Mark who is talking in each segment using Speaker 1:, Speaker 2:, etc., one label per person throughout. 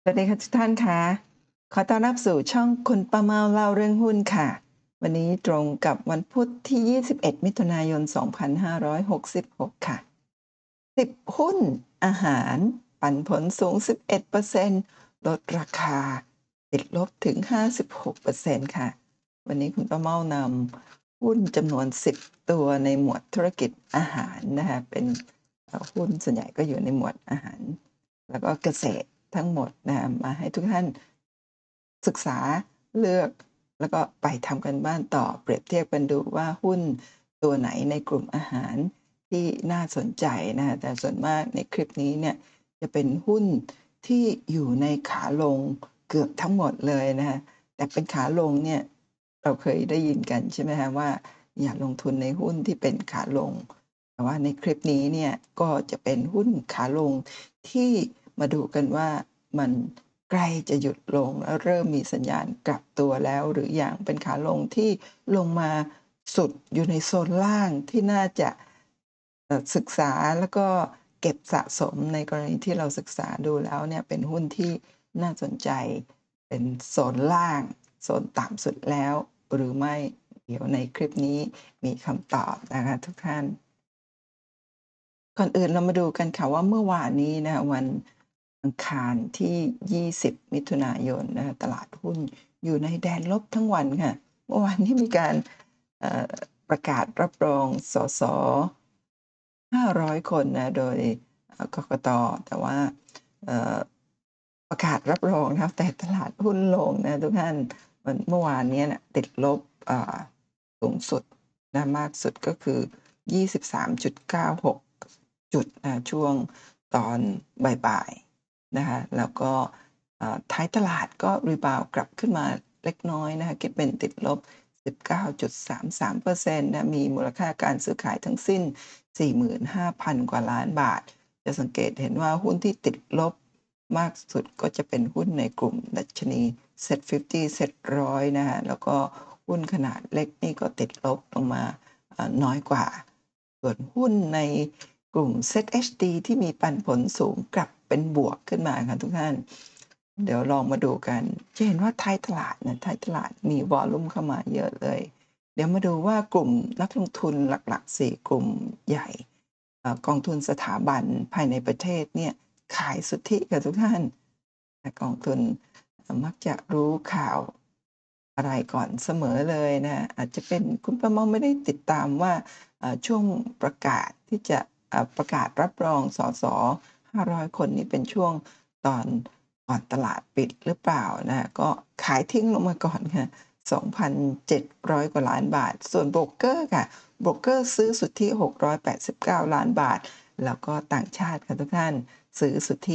Speaker 1: สวัสดีค่ะทุกท่านคะขอต้อนรับสู่ช่องคุณป้าเมาเล่าเรื่องหุ้นค่ะวันนี้ตรงกับวันพุธที่21มิถุนายน2566ค่ะ10หุ้นอาหารปันผลสูง11%ลดราคาติดลบถึง56%ค่ะวันนี้คุณป้าเมานำหุ้นจำนวน10ตัวในหมวดธุรกิจอาหารนะคะเป็นหุ้นส่วนใหญ่ก็อยู่ในหมวดอาหาร แล้วก็เกษตรทั้งหมดนะคะมาให้ทุกท่านศึกษาเลือกแล้วก็ไปทำกันบ้านต่อเปรียบเทียบกันดูว่าหุ้นตัวไหนในกลุ่มอาหารที่น่าสนใจนะคะแต่ส่วนมากในคลิปนี้เนี่ยจะเป็นหุ้นที่อยู่ในขาลงเกือบทั้งหมดเลยนะคะแต่เป็นขาลงเนี่ยเราเคยได้ยินกันใช่ไหมคะว่าอย่าลงทุนในหุ้นที่เป็นขาลงแต่ว่าในคลิปนี้เนี่ยก็จะเป็นหุ้นขาลง ที่มาดูกันว่ามันใกล้จะหยุดลงแล้วเริ่มมีสัญญาณกลับตัวแล้วหรือยังเป็นขาลงที่ลงมาสุดอยู่ในโซนล่างที่น่าจะศึกษาแล้วก็เก็บสะสมในกรณีที่เราศึกษาดูแล้วเนี่ยเป็นหุ้นที่น่าสนใจเป็นโซนล่างโซนต่ำสุดแล้วหรือไม่เดี๋ยวในคลิปนี้มีคำตอบนะคะทุกท่าน ก่อนอื่นเรามาดูกันค่ะว่าเมื่อวานนี้นะคะวันอังคารที่20มิถุนายนนะคะตลาดหุ้นอยู่ในแดนลบทั้งวันค่ะเมื่อวานนี้มีการเอ่อประกาศรับรองสส500คนนะโดยกกตแต่ว่าเอ่อประกาศรับรองนะครับแต่ตลาดหุ้นลงนะทุกท่านเมื่อวานเนี้ยน่ะติดลบอ่าสูงสุดนะมากสุดก็คือ 23.96จุดช่วงตอนบ่ายๆนะคะแล้วก็ท้ายตลาดก็รีบาวด์กลับขึ้นมาเล็กน้อยนะคะคิดเป็นติดลบ 19.33%นต์นะมีมูลค่าการซื้อขายทั้งสิ้น 45,000 กว่าล้านบาท จะสังเกตเห็นว่าหุ้นที่ติดลบมากสุดก็จะเป็นหุ้นในกลุ่มดัชนี SET50 SET 100นะคะแล้วก็หุ้นขนาดเล็กนี่ก็ติดลบลงมาน้อยกว่า ส่วนหุ้นในกลุ่ม ZHD ที่มีปันผลสูงกลับเป็นบวกขึ้นมาค่ะทุกท่าน เดี๋ยวลองมาดูกันจะเห็นว่าท้ายตลาดเนี่ยท้ายตลาดมีวอลลุ่มเข้ามาเยอะเลย เดี๋ยวมาดูว่ากลุ่มนักลงทุนหลักๆ4กลุ่มใหญ่กองทุนสถาบันภายในประเทศเนี่ยขายสุทธิค่ะทุกท่านกองทุนมักจะรู้ข่าวอะไรก่อนเสมอเลยนะอาจจะเป็นคุณป้าเม้าไม่ได้ติดตามว่าช่วงประกาศที่จะประกาศรับรองสส500คนนี้เป็นช่วงตอนก่อนตลาดปิดหรือเปล่านะคะก็ขายทิ้งลงมาก่อนค่ะ 2,700 กว่าล้านบาท ส่วนโบรกเกอร์ค่ะโบรกเกอร์ซื้อสุทธิ689ล้านบาท แล้วก็ต่างชาติค่ะทุกท่านซื้อสุทธิ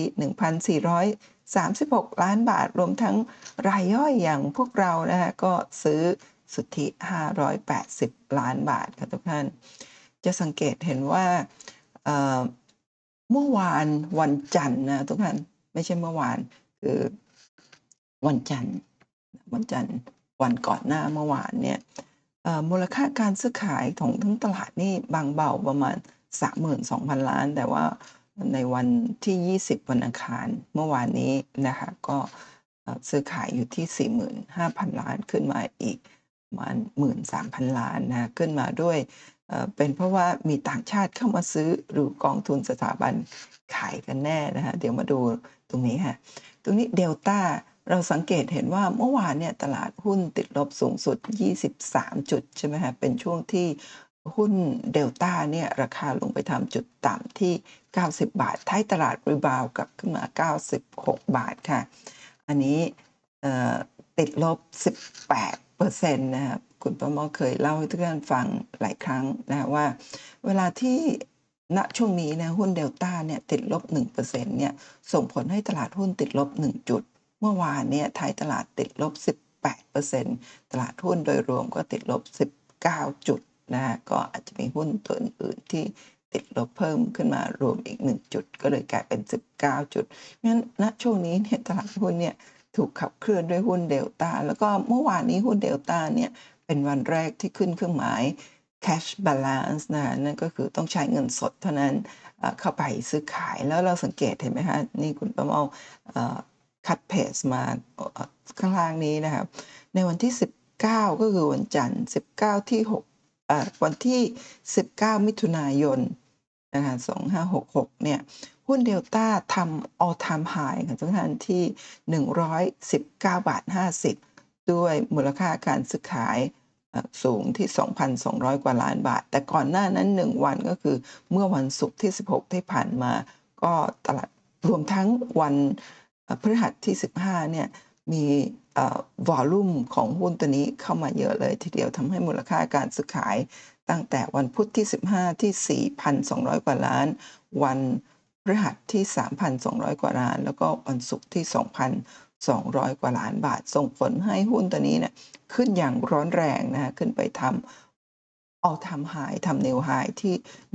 Speaker 1: 1,436ล้านบาท รวมทั้งรายย่อยอย่างพวกเรานะคะก็ซื้อสุทธิ580ล้านบาทค่ะทุกท่าน จะสังเกตเห็นว่าเอ่อเมื่อวานวันจันทร์นะทุกท่านไม่ใช่เมื่อวานคือวันจันทร์วันจันทร์วันก่อนหน้าเมื่อวานเนี่ยมูลค่าการซื้อขายของทั้งตลาดนี่บางเบาประมาณ32,000ล้านแต่ว่าในวันที่20วันอังคารเมื่อวานนี้นะคะก็ซื้อขายอยู่ที่45,000ล้านขึ้นมาอีกประมาณ13,000ล้านนะคะขึ้นมาด้วย เป็นเพราะว่ามีต่างชาติเข้ามาซื้อหรือกองทุนสถาบันขายกันแน่นะคะเดี๋ยวมาดูตรงนี้ค่ะตรงนี้เดลต้าเราสังเกตเห็นว่าเมื่อวานเนี่ยตลาดหุ้นติดลบสูงสุด23จุดใช่ไหมคะเป็นช่วงที่หุ้นเดลต้าเนี่ยราคาลงไปทำจุดต่ำที่90บาทท้ายตลาดรีบาวด์กลับขึ้นมา96บาทค่ะอันนี้เอ่อติดลบ18%นต์นะครับ คุณป้าเม้าเคยเล่าให้ทุกท่านฟังหลายครั้งนะว่าเวลาที่ณช่วงนี้นะหุ้นเดลต้าเนี่ยติดลบ1%เปอร์เซ็นต์เนี่ยส่งผลให้ตลาดหุ้นติดลบ1จุดเมื่อวานเนี่ยท้ายตลาดติดลบ18%ตลาดหุ้นโดยรวมก็ติดลบ19จุดนะคะก็อาจจะมีหุ้นตัวอื่นๆที่ติดลบเพิ่มขึ้นมารวมอีก1จุดก็เลยกลายเป็น19จุดงั้นณช่วงนี้เนี่ยตลาดหุ้นเนี่ยถูกขับเคลื่อนด้วยหุ้นเดลต้าแล้วก็เมื่อวานนี้หุ้นเดลต้าเนี่ย เป็นวันแรกที่ขึ้นเครื่องหมาย cash balance นะคะนั่นก็คือต้องใช้เงินสดเท่านั้นเข้าไปซื้อขายแล้วเราสังเกตเห็นไหมคะนี่คุณประเมาคัดเพจมาข้างล่างนี้นะครับในวันที่19ก็คือวันจันทร์19ที่6วันที่19มิถุนายนนะคะ2566เนี่ยหุ้นเดลต้าทำ all time high ค่ะทุกท่านที่119.50 ด้วยมูลค่าการซื้อขายสูงที่ 2,200 กว่าล้านบาทแต่ก่อนหน้านั้น1วันก็คือเมื่อวันศุกร์ที่16ที่ผ่านมาก็ตลาดรวมทั้งวันพฤหัสที่15เนี่ยมีวอลลุ่มของหุ้นตัวนี้เข้ามาเยอะเลยทีเดียวทำให้มูลค่าการซื้อขายตั้งแต่วันพุธที่15ที่ 4,200 กว่าล้านวันพฤหัสที่ 3,200 กว่าล้านแล้วก็วันศุกร์ที่ 2,200 กว่าล้านบาทส่งผลให้หุ้นตัวนี้เนี่ยขึ้นอย่างร้อนแรงนะขึ้นไปทำ all time high ทำ new high ที่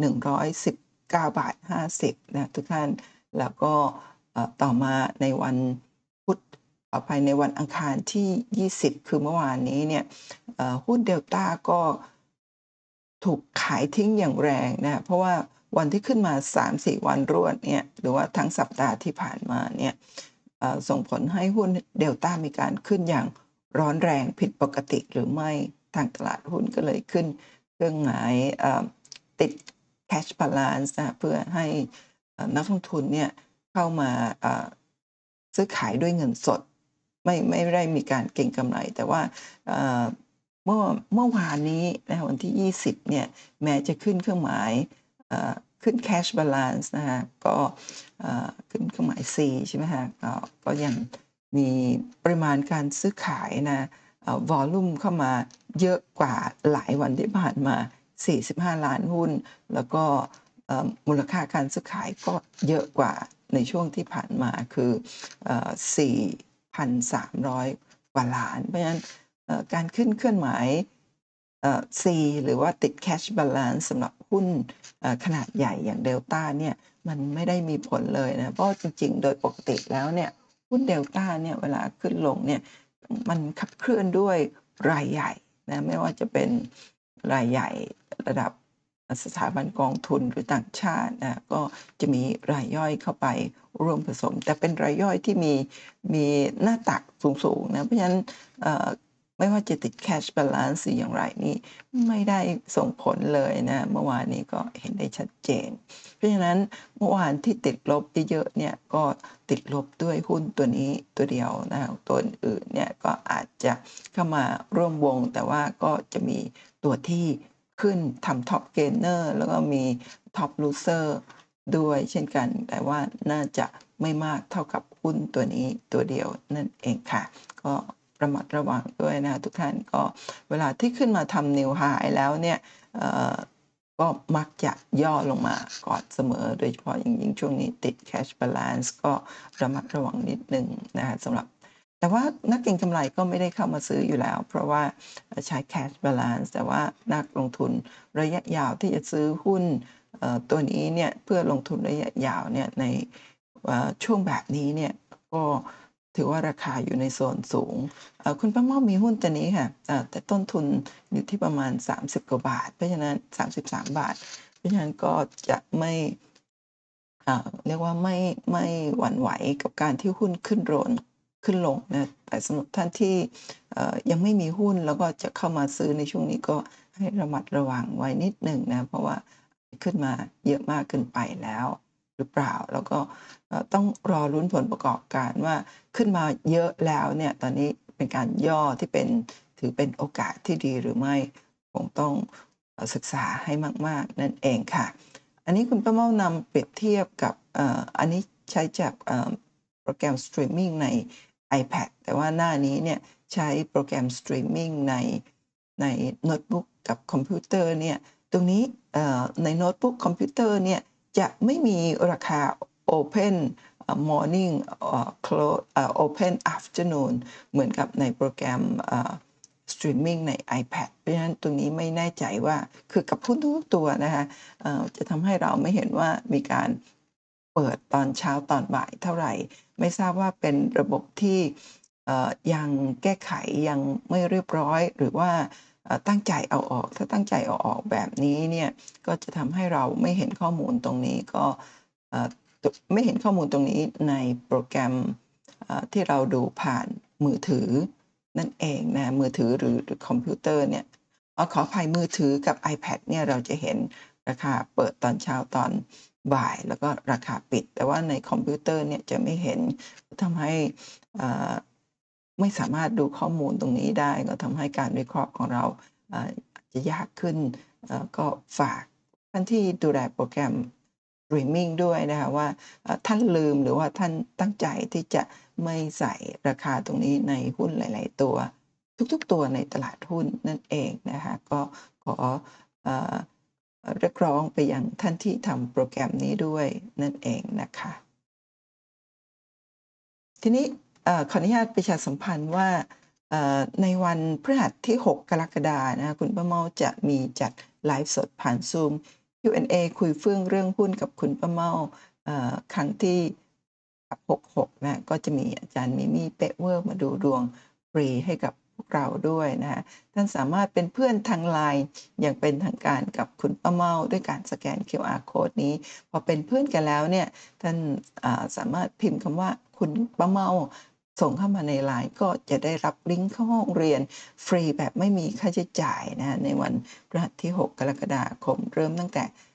Speaker 1: 119.50 นะทุกท่านแล้วก็ต่อมาในวันพุธต่อไปในวันอังคารที่20คือเมื่อวานนี้เนี่ยหุ้นเดลต้าก็ถูกขายทิ้งอย่างแรงนะเพราะว่าวันที่ขึ้นมา 3-4 วันรวดเนี่ยหรือว่าทั้งสัปดาห์ที่ผ่านมาเนี่ยส่งผลให้หุ้นเดลต้ามีการขึ้นอย่างร้อนแรงผิดปกติหรือไม่ทางตลาดหุ้นก็เลยขึ้นเครื่องหมายติด cash balance นะเพื่อให้นักลงทุนเนี่ยเข้ามาซื้อขายด้วยเงินสดไม่ได้มีการเก็งกำไรแต่ว่าเมื่อวานนี้นะวันที่20เนี่ยแม้จะขึ้นเครื่องหมายขึ้น cash balance นะคะก็ขึ้นเครื่องหมาย C ใช่ไหมคะก็ยังมีปริมาณการซื้อขายนะวอลลุ่มเข้ามาเยอะกว่าหลายวันที่ผ่านมา45ล้านหุ้นแล้วก็มูลค่าการซื้อขายก็เยอะกว่าในช่วงที่ผ่านมาคือ4,300 กว่าล้านเพราะฉะนั้นการขึ้นเคลื่อนหมายC หรือว่าติด cash balance สำหรับหุ้นขนาดใหญ่อย่างเดลต้าเนี่ยมันไม่ได้มีผลเลยนะเพราะจริงๆโดยปกติแล้วเนี่ยหุ้นเดลต้าเนี่ยเวลาขึ้นลงเนี่ยมันขับเคลื่อนด้วยรายใหญ่นะไม่ว่าจะเป็นรายใหญ่ระดับสถาบันกองทุนหรือต่างชาตินะก็จะมีรายย่อยเข้าไปร่วมผสมแต่เป็นรายย่อยที่มีหน้าตักสูงๆนะเพราะฉะนั้นไม่ว่าจะติด cash balance อย่างไรนี่ไม่ได้ส่งผลเลยนะเมื่อวานนี้ก็เห็นได้ชัดเจนเพราะฉะนั้นเมื่อวานที่ติดลบเยอะๆเนี่ยก็ติดลบด้วยหุ้นตัวนี้ตัวเดียวนะตัวอื่นเนี่ยก็อาจจะเข้ามาร่วมวงแต่ว่าก็จะมีตัวที่ขึ้นทำ top gainer แล้วก็มี top loser ด้วยเช่นกันแต่ว่าน่าจะไม่มากเท่ากับหุ้นตัวนี้ตัวเดียวนั่นเองค่ะก็ระมัดระวังด้วยนะทุกท่านก็เวลาที่ขึ้นมาทำ new high แล้วเนี่ยก็มักจะย่อลงมาก่อนเสมอโดยเฉพาะอย่างยิ่งช่วงนี้ติด cash balance ก็ระมัดระวังนิดนึงนะคะสำหรับแต่ว่านักเก็งกำไรก็ไม่ได้เข้ามาซื้ออยู่แล้วเพราะว่าใช้ cash balance แต่ว่านักลงทุนระยะยาวที่จะซื้อหุ้นตัวนี้เนี่ยเพื่อลงทุนระยะยาวเนี่ยในช่วงแบบนี้เนี่ยก็ถือว่าราคาอยู่ในโซนสูงคุณป้าเม่ามีหุ้นตัวนี้ค่ะแต่ต้นทุนอยู่ที่ประมาณ30กว่าบาทเพราะฉะนั้น33บาทเพราะฉะนั้นก็จะไม่เรียกว่าไม่หวั่นไหวกับการที่หุ้นขึ้นลงนะแต่สำหรับท่านที่ยังไม่มีหุ้นแล้วก็จะเข้ามาซื้อในช่วงนี้ก็ให้ระมัดระวังไว้นิดหนึ่งนะเพราะว่าขึ้นมาเยอะมากเกินไปแล้วหรือเปล่าแล้วก็ต้องรอลุ้นผลประกอบการว่าขึ้นมาเยอะแล้วเนี่ยตอนนี้เป็นการย่อที่ถือเป็นโอกาสที่ดีหรือไม่คงต้องศึกษาให้มากๆนั่นเองค่ะอันนี้คุณป้าเม่านำเปรียบเทียบกับอันนี้ใช้จากโปรแกรมสตรีมมิ่งใน iPad แต่ว่าหน้านี้เนี่ยใช้โปรแกรมสตรีมมิ่งในโน้ตบุ๊กกับคอมพิวเตอร์เนี่ยตรงนี้ในโน้ตบุ๊กคอมพิวเตอร์เนี่ยจะไม่มีราคา Open Morning Close Open Afternoon เหมือนกับในโปรแกรมสตรีมมิ่งใน iPad เพราะฉะนั้นตรงนี้ไม่แน่ใจว่าคือกับหุ้นทุกตัวนะคะจะทำให้เราไม่เห็นว่ามีการเปิดตอนเช้าตอนบ่ายเท่าไหร่ไม่ทราบว่าเป็นระบบที่ยังแก้ไขยังไม่เรียบร้อยหรือว่าตั้งใจเอาออกถ้าตั้งใจเอาออกแบบนี้เนี่ยก็จะทำให้เราไม่เห็นข้อมูลตรงนี้ก็ไม่เห็นข้อมูลตรงนี้ในโปรแกรมที่เราดูผ่านมือถือนั่นเองนะมือถือหรือคอมพิวเตอร์เนี่ยขออภัยมือถือกับ iPad เนี่ยเราจะเห็นราคาเปิดตอนเช้าตอนบ่ายแล้วก็ราคาปิดแต่ว่าในคอมพิวเตอร์เนี่ยจะไม่เห็นทำให้อ่าไม่สามารถดูข้อมูลตรงนี้ได้ก็ทำให้การวิเคราะห์ของเราอาจจะยากขึ้นก็ฝากท่านที่ดูแลโปรแกรมสตรีมมิงด้วยนะคะว่าท่านลืมหรือว่าท่านตั้งใจที่จะไม่ใส่ราคาตรงนี้ในหุ้นหลายๆตัวทุกๆตัวในตลาดหุ้นนั่นเองนะคะก็ขอเอ่อเรียกร้องไปยังท่านที่ทำโปรแกรมนี้ด้วยนั่นเองนะคะ ทีนี้ขออนุญาตประชาสัมพันธ์ว่าในวันพฤหัสที่ 6 กรกฎานะคะคุณป้าเมาจะมีจัดไลฟ์สดผ่าน Zoom Q&A คุยเฟื่องเรื่องหุ้นกับคุณป้าเมาครั้งที่66นะก็จะมีอาจารย์มิมี่เป๊ะเวอร์มาดูดวงฟรีให้กับพวกเราด้วยนะคะท่านสามารถเป็นเพื่อนทาง LINE อย่างเป็นทางการกับคุณป้าเมาด้วยการสแกน QR Code นี้พอเป็นเพื่อนกันแล้วเนี่ย ท่านสามารถพิมพ์คำว่าคุณป้าเมาส่งเข้ามาใน LINE ก็จะได้รับลิงก์เข้าห้องเรียนฟรีแบบไม่มีค่าใช้จ่ายนะคะในวันพฤหัสที่ 6 กรกฎาคมเริ่มตั้งแต่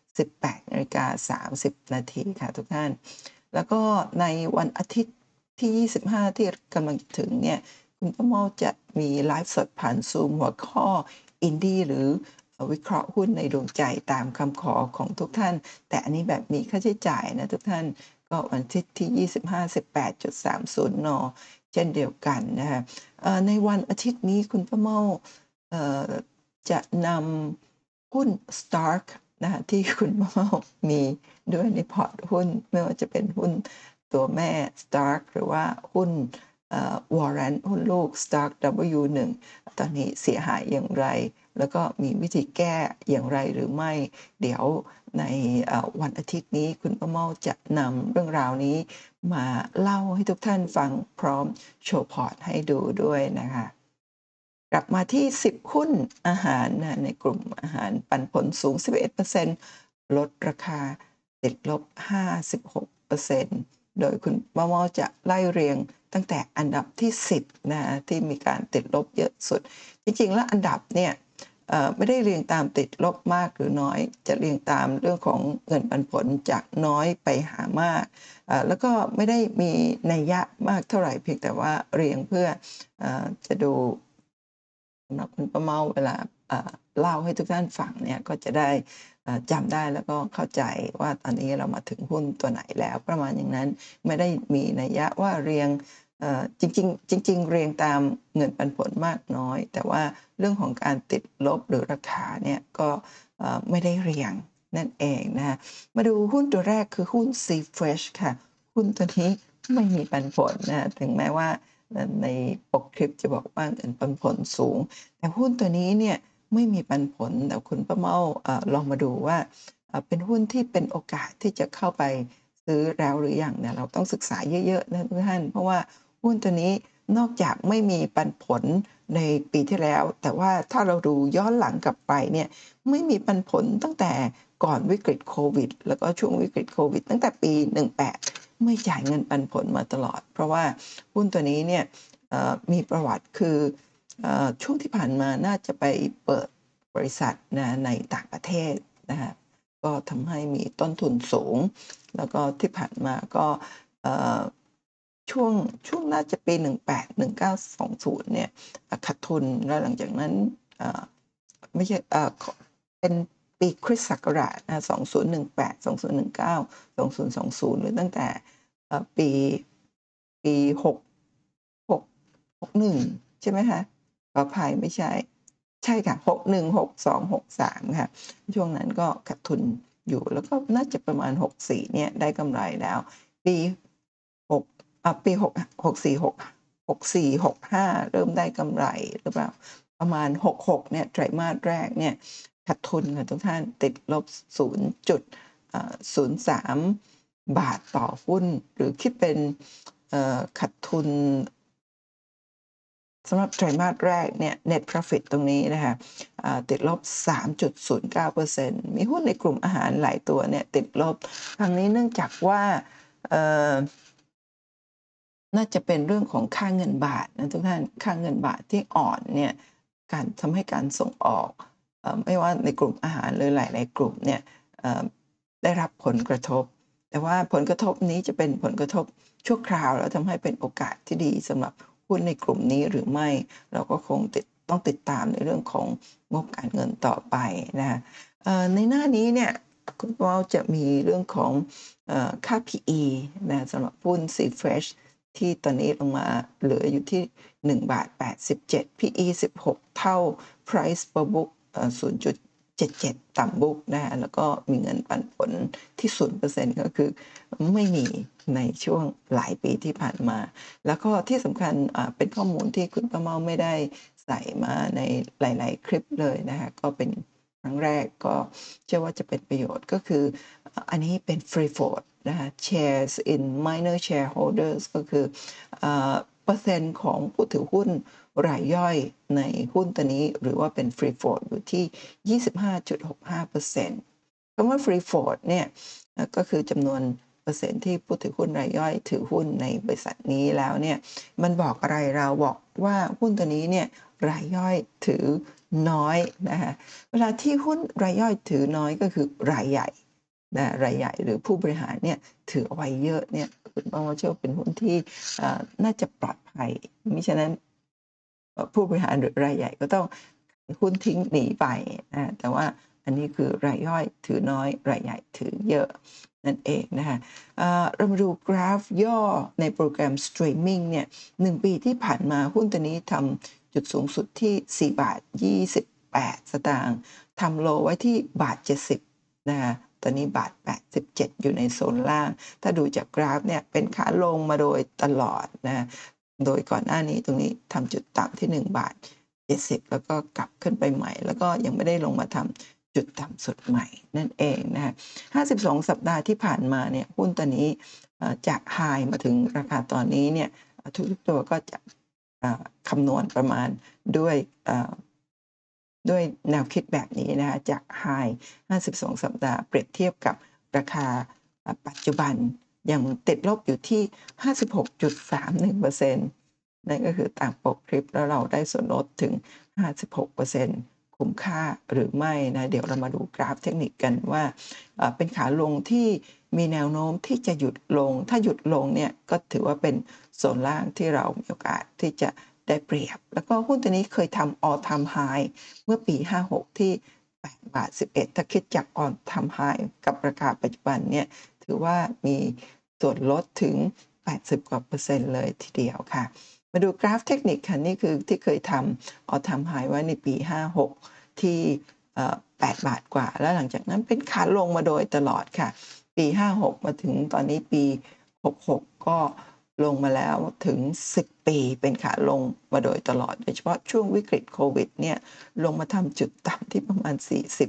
Speaker 1: 18:30 นาทีค่ะทุกท่าน แล้วก็ในวันอาทิตย์ที่ 25 ที่กำลังจะถึงเนี่ยคุณป้าเมาจะมีไลฟ์สดผ่าน Zoom หัวข้อ Indie หรือวิเคราะห์หุ้นในดวงใจตามคำขอของทุกท่าน แต่อันนี้แบบมีค่าใช้จ่ายนะทุกท่านก็วันอาทิตย์ที่ 25 18.30 น. เช่นเดียวกันนะคะในวันอาทิตย์นี้คุณป้าเมาเอ่อจะนำหุ้น Stark นะคะที่คุณป้าเมามีด้วยในพอร์ตหุ้นไม่ว่าจะเป็นหุ้นตัวแม่ Stark หรือว่าหุ้นWarrant หุ้นลูก Stark W1 ตอนนี้เสียหายอย่างไร แล้วก็มีวิธีแก้อย่างไรหรือไม่ เดี๋ยวในวันอาทิตย์นี้คุณป้าเมาจะนำเรื่องราวนี้มาเล่าให้ทุกท่านฟังพร้อมโชว์พอร์ตให้ดูด้วยนะคะ กลับมาที่ 10 หุ้นอาหารนะในกลุ่มอาหารปันผลสูง 11%ลดราคาติดลบ 56%โดยคุณมะม่าจะไล่เรียงตั้งแต่อันดับที่ 10นะที่มีการติดลบเยอะสุด จริงๆแล้วอันดับเนี่ยไม่ได้เรียงตามติดลบมากหรือน้อย จะเรียงตามเรื่องของเงินปันผลจากน้อยไปหามากแล้วก็ไม่ได้มีนัยยะมากเท่าไหร่เพียงแต่ว่าเรียงเพื่อจะดู สำหรับคุณป้าเมาเวลาเล่าให้ทุกท่านฟังเนี่ยก็จะได้จำได้แล้วก็เข้าใจว่าตอนนี้เรามาถึงหุ้นตัวไหนแล้วประมาณอย่างนั้นไม่ได้มีนัยยะว่าเรียงจริงๆจริงๆเรียงตามเงินปันผลมากน้อยแต่ว่าเรื่องของการติดลบหรือราคาเนี่ยก็ไม่ได้เรียงนั่นเองนะคะมาดูหุ้นตัวแรกคือหุ้น C-Fresh ค่ะหุ้นตัวนี้ไม่มีปันผลนะถึงแม้ว่า ในปกคลิปจะบอกว่าเงินปันผลสูง แต่หุ้นตัวนี้เนี่ยไม่มีปันผลแต่คุณป้าเมาลองมาดูว่าเป็นหุ้นที่เป็นโอกาสที่จะเข้าไปซื้อแล้วหรือยังเนี่ยเราต้องศึกษาเยอะๆนะทุกท่านเพราะว่าหุ้นตัวนี้นอกจากไม่มีปันผลในปีที่แล้ว แต่ว่าถ้าเราดูย้อนหลังกลับไปเนี่ยไม่มีปันผลตั้งแต่ก่อนวิกฤตโควิดแล้วก็ช่วงวิกฤตโควิดตั้งแต่ปี18ไม่จ่ายเงินปันผลมาตลอดเพราะว่าหุ้นตัวนี้เนี่ยมีประวัติคือช่วงที่ผ่านมาน่าจะไปเปิดบริษัทนะในต่างประเทศนะคะก็ทำให้มีต้นทุนสูง แล้วก็ที่ผ่านมาก็ช่วงน่าจะปี18-1920เนี่ยขาดทุนแล้วหลังจากนั้นไม่ใช่เป็นปีคริสต์ศักราช2018 2019 2020หรือตั้งแต่ปี6 6 61ใช่ไหมคะขออภัยไม่ใช่ใช่ค่ะ61 62 63ค่ะช่วงนั้นก็ขาดทุนอยู่แล้วก็น่าจะประมาณ64เนี่ยได้กำไรแล้วปี6ปี6 64 6 64 65เริ่มได้กำไรหรือเปล่าประมาณ66เนี่ยไตรมาสแรกเนี่ยขาดทุนค่ะทุกท่านติดลบ0.03 บาทต่อหุ้นหรือคิดเป็นขาดทุนสำหรับไตรมาสแรกเนี่ย Net Profit ตรงนี้นะคะติดลบ 3.09%มีหุ้นในกลุ่มอาหารหลายตัวเนี่ยติดลบครั้งนี้เนื่องจากว่าน่าจะเป็นเรื่องของค่าเงินบาทนะทุกท่านค่าเงินบาทที่อ่อนเนี่ยการทำให้การส่งออกไม่ว่าในกลุ่มอาหารหรือหลายๆกลุ่มเนี่ยเอ่อได้รับผลกระทบแต่ว่าผลกระทบนี้จะเป็นผลกระทบชั่วคราวแล้วทำให้เป็นโอกาสที่ดีสำหรับหุ้นในกลุ่มนี้หรือไม่เราก็คงต้องติดตามในเรื่องของงบการเงินต่อไปนะคะในหน้านี้เนี่ยคุณวอลจะมีเรื่องของค่า PE นะสำหรับหุ้น C-Fresh ที่ตอนนี้ลงมาเหลืออยู่ที่1.87 PE 16 เท่า Price per book 0.77 ต่ำ book นะคะแล้วก็มีเงินปันผลที่ 0% ก็คือไม่มีในช่วงหลายปีที่ผ่านมา แล้วก็ที่สำคัญเป็นข้อมูลที่คุณป้าเมาไม่ได้ใส่มาในหลายๆคลิปเลยนะคะก็เป็นครั้งแรกก็เชื่อว่าจะเป็นประโยชน์ก็คืออันนี้เป็น Free Float นะคะ Shares in Minor Shareholders ก็คือเปอร์เซ็นต์ของผู้ถือหุ้นรายย่อยในหุ้นตัวนี้หรือว่าเป็น Free Float อยู่ที่ 25.65%คำว่า Free Float เนี่ยก็คือจำนวนเปอร์เซ็นต์ที่ผู้ถือหุ้นรายย่อยถือหุ้นในบริษัทนี้แล้วเนี่ยมันบอกอะไรเราบอกว่าหุ้นตัวนี้เนี่ยรายย่อยถือน้อยนะคะเวลาที่หุ้นรายย่อยถือน้อยก็คือรายใหญ่นะรายใหญ่หรือผู้บริหารเนี่ยถือเอาไว้เยอะเนี่ยคุณป้าเชื่อว่าเป็นหุ้นที่น่าจะปลอดภัยมิฉะนั้นผู้บริหารหรือรายใหญ่ก็ต้องขายหุ้นทิ้งหนีไปแต่ว่าอันนี้คือรายย่อยถือน้อยรายใหญ่ถือเยอะนั่นเองนะคะเรามาดูกราฟย่อในโปรแกรมสตรีมมิ่งเนี่ย1ปีที่ผ่านมาหุ้นตัวนี้ทำจุดสูงสุดที่4.28 สตางค์ทำโลไว้ที่1.70 บาทนะคะตอนนี้1.87 อยู่ในโซนล่าง ถ้าดูจากกราฟเนี่ยเป็นขาลงมาโดยตลอดนะโดยก่อนหน้านี้ตรงนี้ทำจุดต่ำที่1.70 แล้วก็กลับขึ้นไปใหม่ แล้วก็ยังไม่ได้ลงมาทำจุดต่ำสุดใหม่นั่นเองนะคะ52 สัปดาห์ที่ผ่านมาเนี่ยหุ้นตัวนี้จากไฮมาถึงราคาตอนนี้เนี่ยทุกๆตัวก็จะคำนวณประมาณด้วยด้วยแนวคิดแบบนี้นะคะจากไฮ52 สัปดาห์เปรียบเทียบกับราคาปัจจุบันยังติดลบอยู่ที่ 56.31%นั่นก็คือตามปกคลิปแล้วเราได้ส่วนลดถึง 56%คุ้มค่าหรือไม่นะเดี๋ยวเรามาดูกราฟเทคนิคกันว่าเป็นขาลงที่มีแนวโน้มที่จะหยุดลงถ้าหยุดลงเนี่ยก็ถือว่าเป็นโซนล่างที่เรามีโอกาสที่จะได้เปรียบแล้วก็หุ้นตัวนี้เคยทำ all time high เมื่อปี 56 ที่8.11 ถ้าคิดจาก all time high กับราคาปัจจุบันเนี่ยถือว่ามีส่วนลดถึง 80 กว่า%เลยทีเดียวค่ะมาดูกราฟเทคนิคค่ะนี่คือที่เคยทำ all time high ไว้ในปี 56 ที่8 บาทกว่าแล้วหลังจากนั้นเป็นขาลงมาโดยตลอดค่ะปี 56 มาถึงตอนนี้ปี 66 ก็ลงมาแล้วถึง 10 ปีเป็นขาลงมาโดยตลอดโดยเฉพาะช่วงวิกฤตโควิดเนี่ยลงมาทำจุดต่ำที่ประมาณ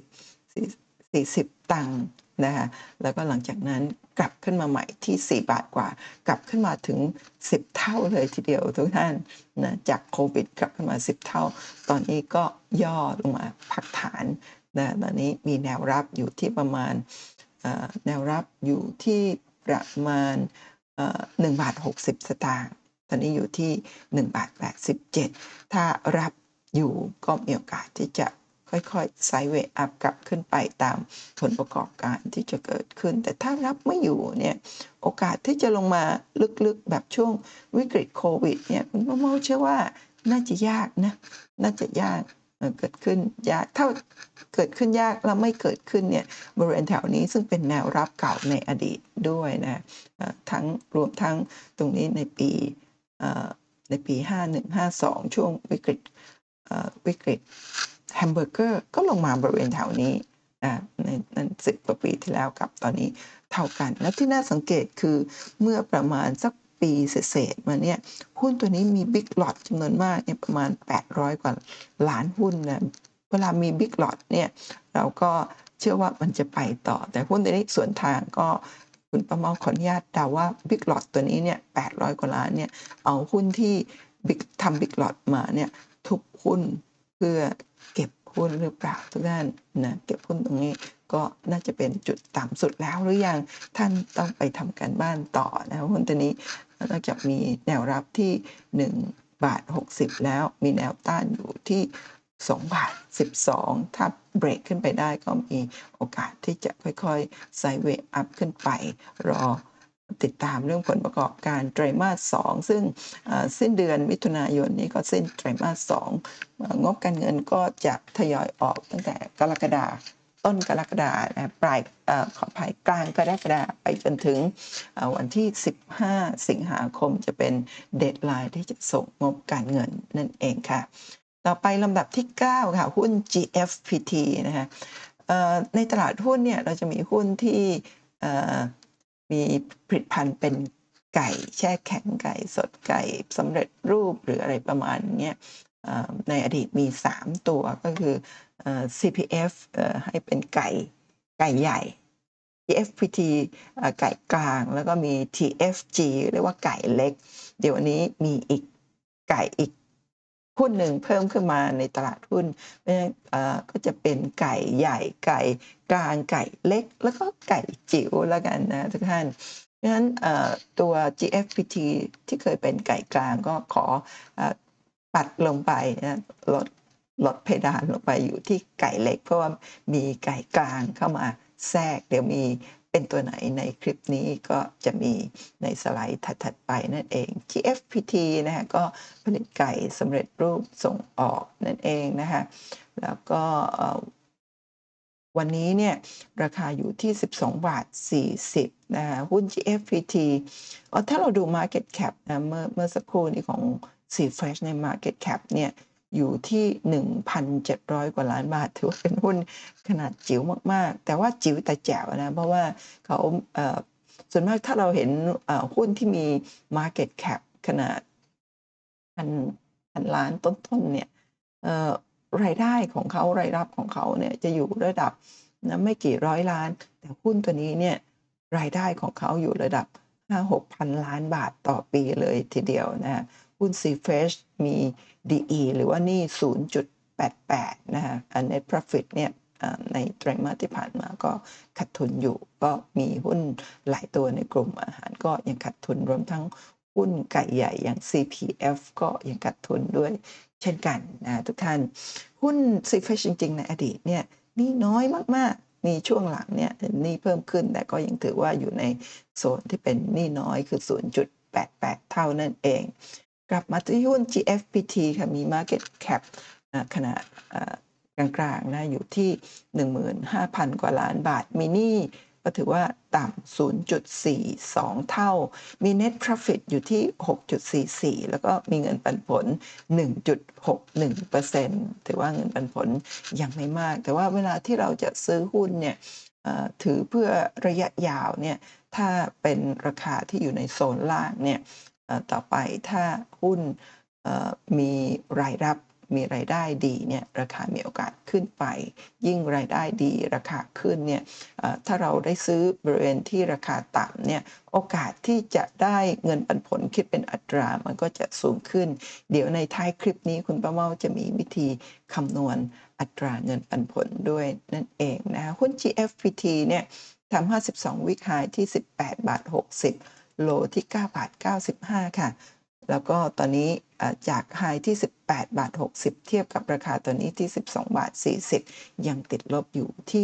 Speaker 1: 40ตังค์นะคะแล้วก็หลังจากนั้นกลับขึ้นมาใหม่ที่4 บาทกว่ากลับขึ้นมาถึง10 เท่าเลยทีเดียวทุกท่านนะจากโควิดกลับขึ้นมา10 เท่าตอนนี้ก็ย่อลงมาพักฐานนะตอนนี้มีแนวรับอยู่ที่ประมาณแนวรับอยู่ที่ประมาณ1.60 สตางค์ตอนนี้อยู่ที่1.87 ถ้ารับอยู่ก็มีโอกาสที่จะค่อยๆไซด์เวย์อัพกลับขึ้นไปตามผลประกอบการที่จะเกิดขึ้นแต่ถ้ารับไม่อยู่เนี่ยโอกาสที่จะลงมาลึกๆแบบช่วงวิกฤตโควิดเนี่ยคุณป้าเมาเชื่อว่าน่าจะยากนะน่าจะยากเกิดขึ้นยากถ้าเกิดขึ้นยากแล้วไม่เกิดขึ้นเนี่ยบริเวณแถวนี้ซึ่งเป็นแนวรับเก่าในอดีตด้วยนะทั้งรวมทั้งตรงนี้ในปี51-52ช่วงวิกฤตแฮมเบอร์เกอร์ก็ลงมาบริเวณแถวนี้ในนั้น10 กว่าปีที่แล้วกับตอนนี้เท่ากันแล้วที่น่าสังเกตคือเมื่อประมาณสักปีเศษๆมาเนี่ยหุ้นตัวนี้มีบิ๊กล็อตจำนวนมากเนี่ยประมาณ800 กว่าล้านหุ้นนะเวลามีบิ๊กล็อตเนี่ยเราก็เชื่อว่ามันจะไปต่อแต่หุ้นตัวนี้สวนทางก็คุณประเมาขออนุญาตเดาว่าบิ๊กล็อตตัวนี้เนี่ย800 กว่าล้านเนี่ยเอาหุ้นที่ทำบิ๊กล็อตมาเนี่ยทุบหุ้นเพื่อเก็บหุ้นหรือเปล่าทุกท่านนะเก็บหุ้นตรงนี้ก็น่าจะเป็นจุดต่ำสุดแล้วหรือยังท่านต้องไปทำการบ้านต่อนะหุ้นตัวนี้นอกจากมีแนวรับที่1.60 บาทแล้วมีแนวต้านอยู่ที่2.12 บาทถ้าเบรกขึ้นไปได้ก็มีโอกาสที่จะค่อยๆไซด์เวย์อัพขึ้นไปรอติดตามเรื่องผลประกอบการไตรมาส2ซึ่งสิ้นเดือนมิถุนายนนี้ก็สิ้นไตรมาส2งบการเงินก็จะทยอยออกตั้งแต่กรกฎาคมต้นกรกฎาคมปลายขออภัยกลางกรกฎาคมไปจนถึงวันที่15 สิงหาคมจะเป็นเดดไลน์ที่จะส่งงบการเงินนั่นเองค่ะต่อไปลำดับที่9ค่ะหุ้น GFPT นะคะในตลาดหุ้นเนี่ยเราจะมีหุ้นที่มีผลิตภัณฑ์เป็นไก่แช่แข็งไก่สดไก่สำเร็จรูปหรืออะไรประมาณนี้ในอดีตมี3ตัวก็คือCPF ให้เป็นไก่ใหญ่ TFPT ไก่กลางแล้วก็มี TFG เรียกว่าไก่เล็กเดี๋ยววันนี้มีอีกไก่อีกหุ้นหนึ่งเพิ่มขึ้นมาในตลาดหุ้นก็จะเป็นไก่ใหญ่ไก่กลางไก่เล็กแล้วก็ไก่จิ๋วแล้วกันนะทุกท่านเพราะฉะนั้นตัว GFPT ที่เคยเป็นไก่กลางก็ขอปัดลงไปนะลดเพดานลงไปอยู่ที่ไก่เล็กเพราะว่ามีไก่กลางเข้ามาแทรกเดี๋ยวมีเป็นตัวไหนในคลิปนี้ก็จะมีในสไลด์ถัดๆไปนั่นเอง GFPT นะคะก็ผลิตไก่สำเร็จรูปส่งออกนั่นเองนะคะแล้วก็วันนี้เนี่ยราคาอยู่ที่ 12.40 บาทนะคะหุ้น GFPT ถ้าเราดู Market Cap นะเมื่อสักครู่นี้ของ C-Fresh ใน Market Cap เนี่ยอยู่ที่ 1,700 กว่าล้านบาทถือว่าเป็นหุ้นขนาดจิ๋วมากๆแต่ว่าจิ๋วแต่แจ๋วนะเพราะว่าเขาส่วนมากถ้าเราเห็นหุ้นที่มี Market Cap ขนาดพันล้านต้นๆเนี่ยรายได้ของเขารายรับของเขาเนี่ยจะอยู่ระดับนะไม่กี่ร้อยล้านแต่หุ้นตัวนี้เนี่ยรายได้ของเขาอยู่ระดับ 5-6 พันล้านบาทต่อปีเลยทีเดียวนะหุ้น C-Fresh มี DE หรือว่าหนี้ 0.88 นะคะNet Profit เนี่ยในไตรมาสที่ผ่านมาก็ขาดทุนอยู่ก็มีหุ้นหลายตัวในกลุ่มอาหารก็ยังขาดทุนรวมทั้งหุ้นไก่ใหญ่อย่าง CPF ก็ยังขาดทุนด้วยเช่นกันนะทุกท่านหุ้น C-Fresh จริงๆในอดีตเนี่ยหนี้น้อยมากๆมีช่วงหลังเนี่ยหนี้เพิ่มขึ้นแต่ก็ยังถือว่าอยู่ในโซนที่เป็นหนี้น้อยคือ 0.88 เท่านั่นเองกลับมาที่หุ้น GFPT ค่ะมี Market Cap ขนาดกลางๆนะอยู่ที่ 15,000 กว่าล้านบาทมีหนี้ก็ถือว่าต่ำ 0.42 เท่ามี Net Profit อยู่ที่ 6.44 แล้วก็มีเงินปันผล 1.61% ถือว่าเงินปันผลยังไม่มากแต่ว่าเวลาที่เราจะซื้อหุ้นเนี่ยถือเพื่อระยะยาวเนี่ยถ้าเป็นราคาที่อยู่ในโซนล่างเนี่ยต่อไปถ้าหุ้นมีรายรับมีรายได้ดีเนี่ยราคามีโอกาสขึ้นไปยิ่งรายได้ดีราคาขึ้นเนี่ยถ้าเราได้ซื้อบริเวณที่ราคาต่ำเนี่ยโอกาสที่จะได้เงินปันผลคิดเป็นอัตรามันก็จะสูงขึ้นเดี๋ยวในท้ายคลิปนี้คุณป้าเมาจะมีวิธีคำนวณอัตราเงินปันผลด้วยนั่นเองนะคะหุ้น GFPT เนี่ยทำ52 วิกไฮที่ 18.60 โลที่ 9.95 ค่ะแล้วก็ตอนนี้จากไฮที่ 18.60 เทียบกับราคาตัวนี้ที่ 12.40 ยังติดลบอยู่ที่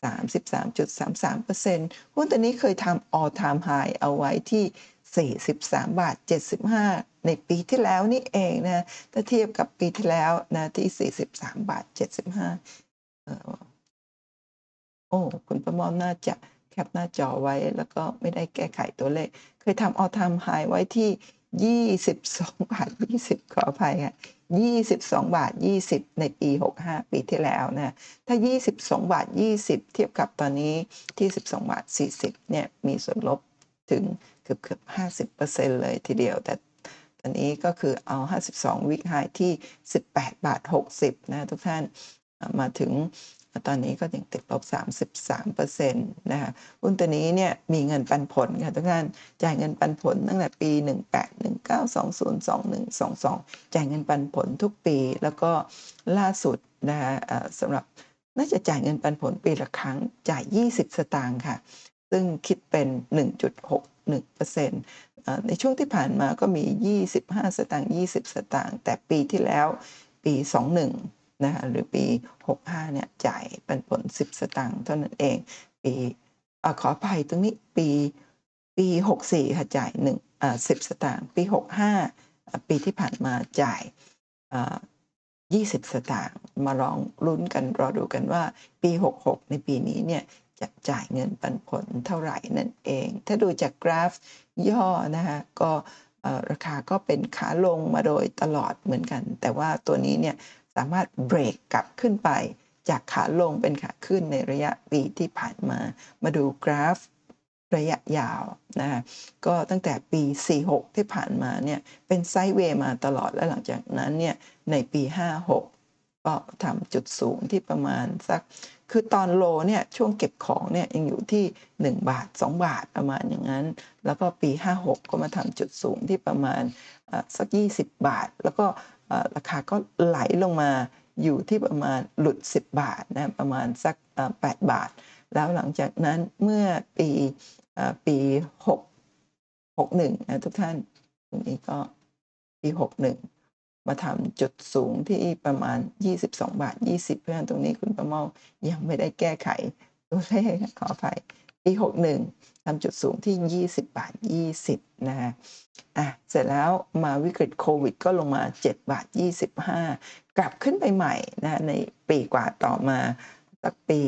Speaker 1: 33.33% หุ้นตัวนี้เคยทำ all time high เอาไว้ที่ 43.75 ในปีที่แล้วนี่เองนะถ้าเทียบกับปีที่แล้วนะที่ 43.75 โอ้คุณประมอมน่าจะแคปหน้าจอไว้แล้วก็ไม่ได้แก้ไขตัวเลขเคยทำ all time high ไว้ที่ 22.20 ขออภัยค่ะ 22.20 ในปี 65 ปีที่แล้วนะถ้า 22.20 เทียบกับตอนนี้ที่ 12.40 เนี่ยมีส่วนลบถึงเกือบ 50% เลยทีเดียวแต่ตอนนี้ก็คือเอา 52 วิกไฮที่ 18.60 นะทุกท่านมาถึงตอนนี้ก็ยังติดลบ 33% นะคะหุ้นตัวนี้เนี่ยมีเงินปันผลค่ะทุกท่านจ่ายเงินปันผลตั้งแต่ปี 18 19 20 21 22 จ่ายเงินปันผลทุกปีแล้วก็ล่าสุดนะคะสำหรับน่าจะจ่ายเงินปันผลปีละครั้งจ่าย 20 สตางค์ค่ะซึ่งคิดเป็น 1.61% ในช่วงที่ผ่านมาก็มี25 สตางค์20 สตางค์แต่ปีที่แล้วปี21นะคะหรือปี65เนี่ยจ่ายปันผล10 สตางค์เท่านั้นเองปีขออภัยตรงนี้ปี64ค่ะจ่าย10 สตางค์ปี65ปีที่ผ่านมาจ่ายอ่า20 สตางค์มาลองลุ้นกันรอดูกันว่าปี66ในปีนี้เนี่ยจะจ่ายเงินปันผลเท่าไรนั่นเองถ้าดูจากกราฟย่อนะคะก็ราคาก็เป็นขาลงมาโดยตลอดเหมือนกันแต่ว่าตัวนี้เนี่ยสามารถเบรกกลับขึ้นไปจากขาลงเป็นขาขึ้นในระยะปีที่ผ่านมาดูกราฟระยะยาวนะคะก็ตั้งแต่ปี46ที่ผ่านมาเนี่ยเป็นไซด์เวย์มาตลอดและหลังจากนั้นเนี่ยในปี56ก็ทำจุดสูงที่ประมาณสักคือตอนโลเนี่ยช่วงเก็บของเนี่ยยังอยู่ที่1 บาท 2 บาทประมาณอย่างนั้นแล้วก็ปี56ก็มาทำจุดสูงที่ประมาณสัก20 บาทแล้วก็ราคาก็ไหลลงมาอยู่ที่ประมาณหลุด10 บาทนะประมาณสัก8 บาทแล้วหลังจากนั้นเมื่อปี61นะทุกท่านตรงนี้ก็ปี61มาทำจุดสูงที่ประมาณ22บาท20เพราะฉะนั้นตรงนี้คุณประเมายังไม่ได้แก้ไขตัวเลขขออภัยปี61ทำจุดสูงที่20บาท20นะคะเสร็จแล้วมาวิกฤตโควิดก็ลงมา7บาท25กลับขึ้นไปใหม่นะในปีกว่าต่อมาสักปี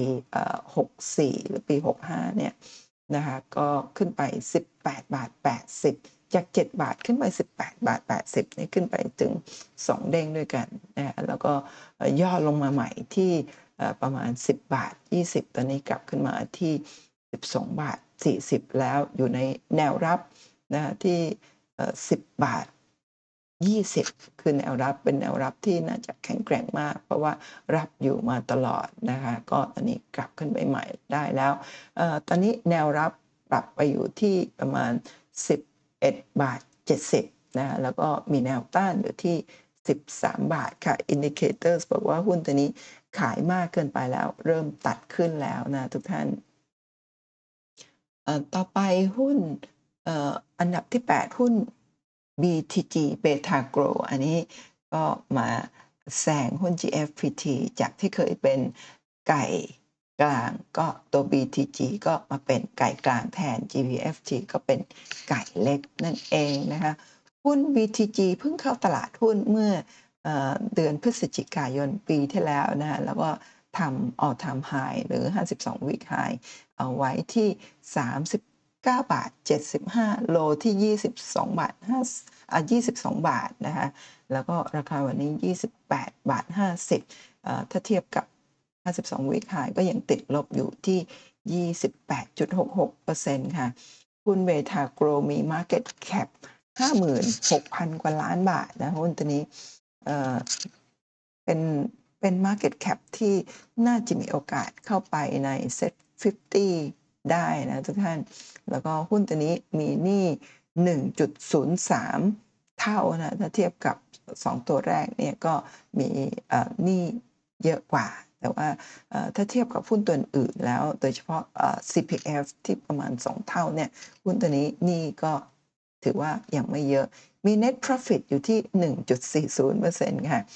Speaker 1: 64หรือปี65เนี่ยนะคะก็ขึ้นไป18บาท80จาก7บาทขึ้นไป18บาท80นี่ขึ้นไปถึง2เด้งด้วยกันนะคะแล้วก็ย่อลงมาใหม่ที่ประมาณ10บาท20ตอนนี้กลับขึ้นมาที่12บาท40แล้วอยู่ในแนวรับนะคะที่10บาท20คือแนวรับเป็นแนวรับที่น่าจะแข็งแกร่งมากเพราะว่ารับอยู่มาตลอดนะคะก็ตอนนี้กลับขึ้นไปใหม่ได้แล้วตอนนี้แนวรับปรับไปอยู่ที่ประมาณ11บาท70นะคะแล้วก็มีแนวต้านอยู่ที่13บาทค่ะ Indicators บอกว่าหุ้นตัวนี้ขายมากเกินไปแล้วเริ่มตัดขึ้นแล้วนะทุกท่านต่อไปหุ้นอันดับที่8หุ้น BTG Betagro อันนี้ก็มาแซงหุ้น GFPT จากที่เคยเป็นไก่กลางก็ตัว BTG ก็มาเป็นไก่กลางแทน GPFT ก็เป็นไก่เล็กนั่นเองนะคะหุ้น BTG เพิ่งเข้าตลาดหุ้นเมื่อเดือนพฤศจิกายนปีที่แล้วนะคะแล้วก็ทำ All Time High หรือ52 Week High เอาไว้ที่39บาท75โลที่22บาท22บาทนะคะแล้วก็ราคาวันนี้28บาท50ถ้าเทียบกับ52 Week High ก็ยังติดลบอยู่ที่28.66%ค่ะหุ้นเวทาโกรมี Market Cap 56,000 กว่าล้านบาทนะหุ้นตัวนี้เป็น Market Cap ที่น่าจะมีโอกาสเข้าไปใน Set 50ได้นะทุกท่านแล้วก็หุ้นตัวนี้มีหนี้ 1.03 เท่านะถ้าเทียบกับ2ตัวแรกเนี่ยก็มีหนี้เยอะกว่าแต่ว่าถ้าเทียบกับหุ้นตัวอื่นแล้วโดยเฉพาะCPF ที่ประมาณ2เท่าเนี่ยหุ้นตัวนี้หนี้ก็ถือว่ายังไม่เยอะมี Net Profit อยู่ที่ 1.40% ค่ะ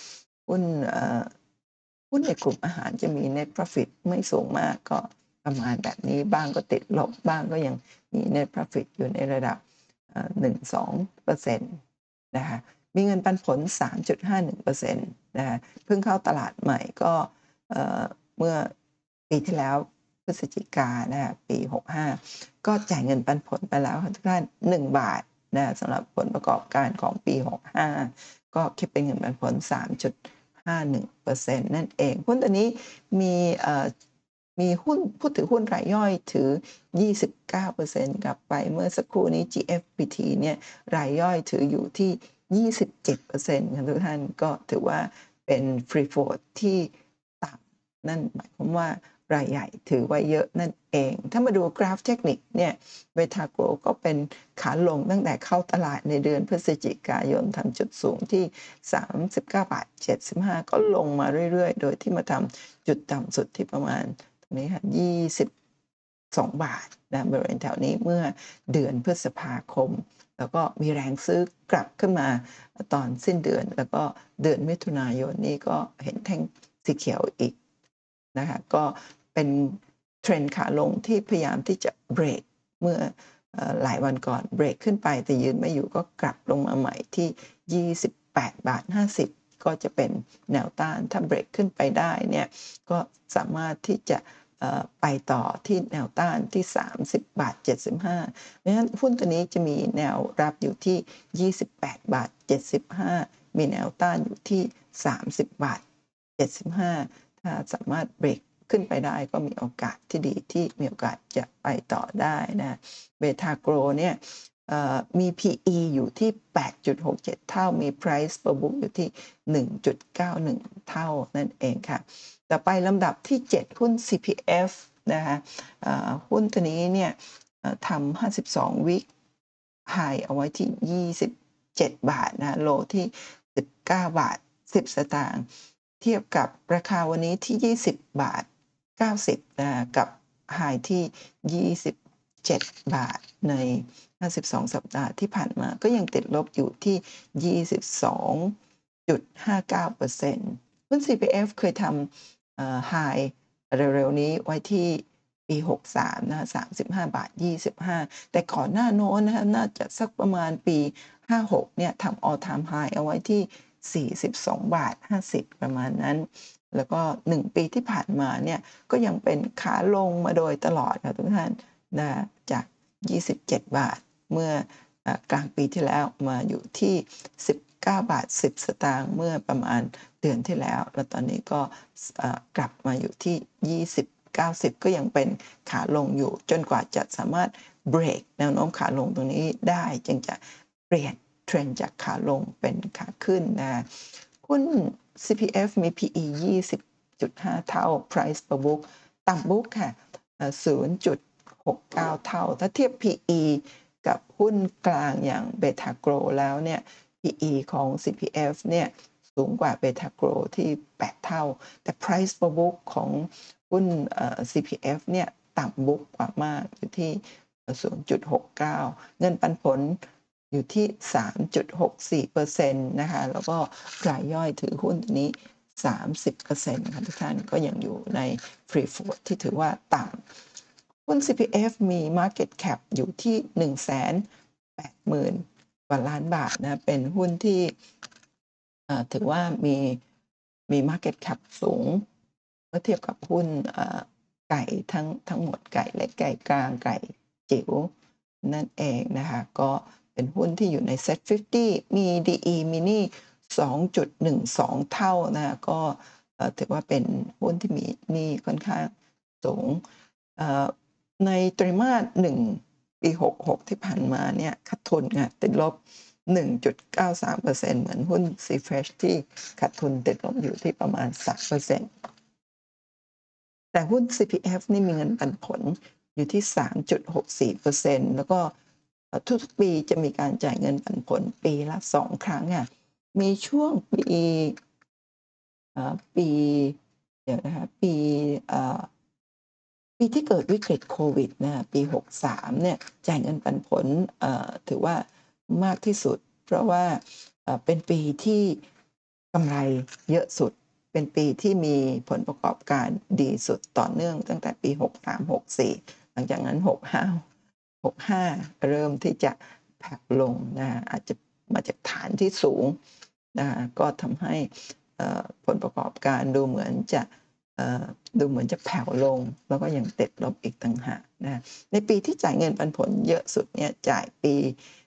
Speaker 1: หุ้นในกลุ่มอาหารจะมี Net Profit ไม่สูงมากก็ประมาณแบบนี้บ้างก็ติดลบบ้างก็ยังมี Net Profit อยู่ในระดับ1-2% นะคะมีเงินปันผล 3.51% นะคะเพิ่งเข้าตลาดใหม่ก็เมื่อปีที่แล้วพฤศจิกายนนะคะปี65ก็จ่ายเงินปันผลไปแล้วทุกท่าน1บาทนะสำหรับผลประกอบการของปี65ก็คิดเป็นเงินปันผล 3.51% นั่นเองหุ้นตัวนี้มีหุ้นผู้ถือหุ้นรายย่อยถือ 29%กลับไปเมื่อสักครู่นี้ GFPT เนี่ยรายย่อยถืออยู่ที่ 27%ค่ะทุกท่านก็ถือว่าเป็น Free Float ที่ต่ำนั่นหมายความว่ารายใหญ่ถือไว้เยอะนั่นเองถ้ามาดูกราฟเทคนิคเนี่ยเวทาโกรก็เป็นขาลงตั้งแต่เข้าตลาดในเดือนพฤศจิกายนทำจุดสูงที่39บาท75ก็ลงมาเรื่อยๆโดยที่มาทำจุดต่ำสุดที่ประมาณตรงนี้ค่ะ22บาทนะบริเวณแถวนี้เมื่อเดือนพฤษภาคมแล้วก็มีแรงซื้อกลับขึ้นมาตอนสิ้นเดือนแล้วก็เดือนมิถุนายนนี้ก็เห็นแท่งสีเขียวอีกนะคะก็เป็นเทรนด์ขาลงที่พยายามที่จะเบรกเมื่อหลายวันก่อนเบรกขึ้นไปแต่ยืนไม่อยู่ก็กลับลงมาใหม่ที่28.50 บาทก็จะเป็นแนวต้านถ้าเบรกขึ้นไปได้เนี่ยก็สามารถที่จะไปต่อที่แนวต้านที่30.75 บาทเพราะฉะนั้นหุ้นตัวนี้จะมีแนวรับอยู่ที่28.75 บาทมีแนวต้านอยู่ที่30.75 บาทถ้าสามารถเบรกขึ้นไปได้ก็มีโอกาสที่ดีที่มีโอกาสจะไปต่อได้นะเบทาโกรเนี่ยมี PE อยู่ที่ 8.67 เท่ามี Price per book อยู่ที่ 1.91 เท่านั่นเองค่ะต่อไปลำดับที่ 7 หุ้น CPF นะคะหุ้นตัวนี้เนี่ยทำ52 วีคไฮเอาไว้ที่ 27 บาทนะโลที่ 19 บาท 10 สตางค์เทียบกับราคาวันนี้ที่ 20 บาท 90นะกับไฮที่ 27 บาทใน 52 สัปดาห์ที่ผ่านมาก็ยังติดลบอยู่ที่ 22.59% หุ้น CPF เคยทำไฮเร็วๆนี้ไว้ที่ปี63นะคะ35.25 แต่ก่อนหน้าโน้นนะคะน่าจะสักประมาณปี56เนี่ยทำ All Time High เอาไว้ที่42.50 ประมาณนั้นแล้วก็1ปีที่ผ่านมาเนี่ยก็ยังเป็นขาลงมาโดยตลอดค่ะทุกท่านนะจาก27 บาทเมื่อกลางปีที่แล้วมาอยู่ที่19.10 สตางค์เมื่อประมาณเดือนที่แล้วแล้วตอนนี้ก็กลับมาอยู่ที่20.90ก็ยังเป็นขาลงอยู่จนกว่าจะสามารถเบรกแนวโน้มขาลงตรงนี้ได้จึงจะเปลี่ยนเทรนด์จากขาลงเป็นขาขึ้นนะหุ้น CPF มี PE 20.5 เท่า Price per book ต่ำ book ค่ะ0.69 เท่าถ้าเทียบ PE กับหุ้นกลางอย่าง Betagro แล้วเนี่ย PE ของ CPF เนี่ยสูงกว่า Betagro ที่ 8 เท่าแต่ Price per book ของหุ้นCPF เนี่ยต่ำ book กว่ามากอยู่ที่ 0.69 เงินปันผลอยู่ที่ 3.64% นะคะแล้วก็รายย่อยถือหุ้นตัวนี้ 30% ค่ะทุกท่านก็ยังอยู่ใน Free Float ที่ถือว่าต่ำหุ้น CPF มี Market Cap อยู่ที่ 180,000 กว่าล้านบาทนะเป็นหุ้นที่ถือว่ามี Market Cap สูงเมื่อเทียบกับหุ้นไก่ทั้งหมดไก่เล็กไก่กลางไก่จิ๋วนั่นเองนะคะก็เป็นหุ้นที่อยู่ใน Set 50 มี DE Mini 2.12 เท่านะก็ถือว่าเป็นหุ้นที่มีหนี้ค่อนข้างสูงในไตรมาส1ปี66ที่ผ่านมาเนี่ยขาดทุนค่ะติดลบ 1.93% เหมือนหุ้น CFresh ที่ขาดทุนติดลบอยู่ที่ประมาณ 3%แต่หุ้น CPF นี่มีเงินปันผลอยู่ที่ 3.64% แล้วก็ทุกปีจะมีการจ่ายเงินปันผลปีละ 2 ครั้งค่ะมีช่วงปีเดี๋ยวนะคะปีที่เกิดวิกฤตโควิดนะปี63เนี่ยจ่ายเงินปันผลถือว่ามากที่สุดเพราะว่าเป็นปีที่กำไรเยอะสุดเป็นปีที่มีผลประกอบการดีสุดต่อเนื่องตั้งแต่ปี63-64หลังจากนั้น65เริ่มที่จะแผ่วลงนะอาจจะมาจากฐานที่สูงนะก็ทำให้ผลประกอบการดูเหมือนจะแผ่วลงแล้วก็ยังติดลบอีกต่างหากนะในปีที่จ่ายเงินปันผลเยอะสุดเนี่ยจ่ายปี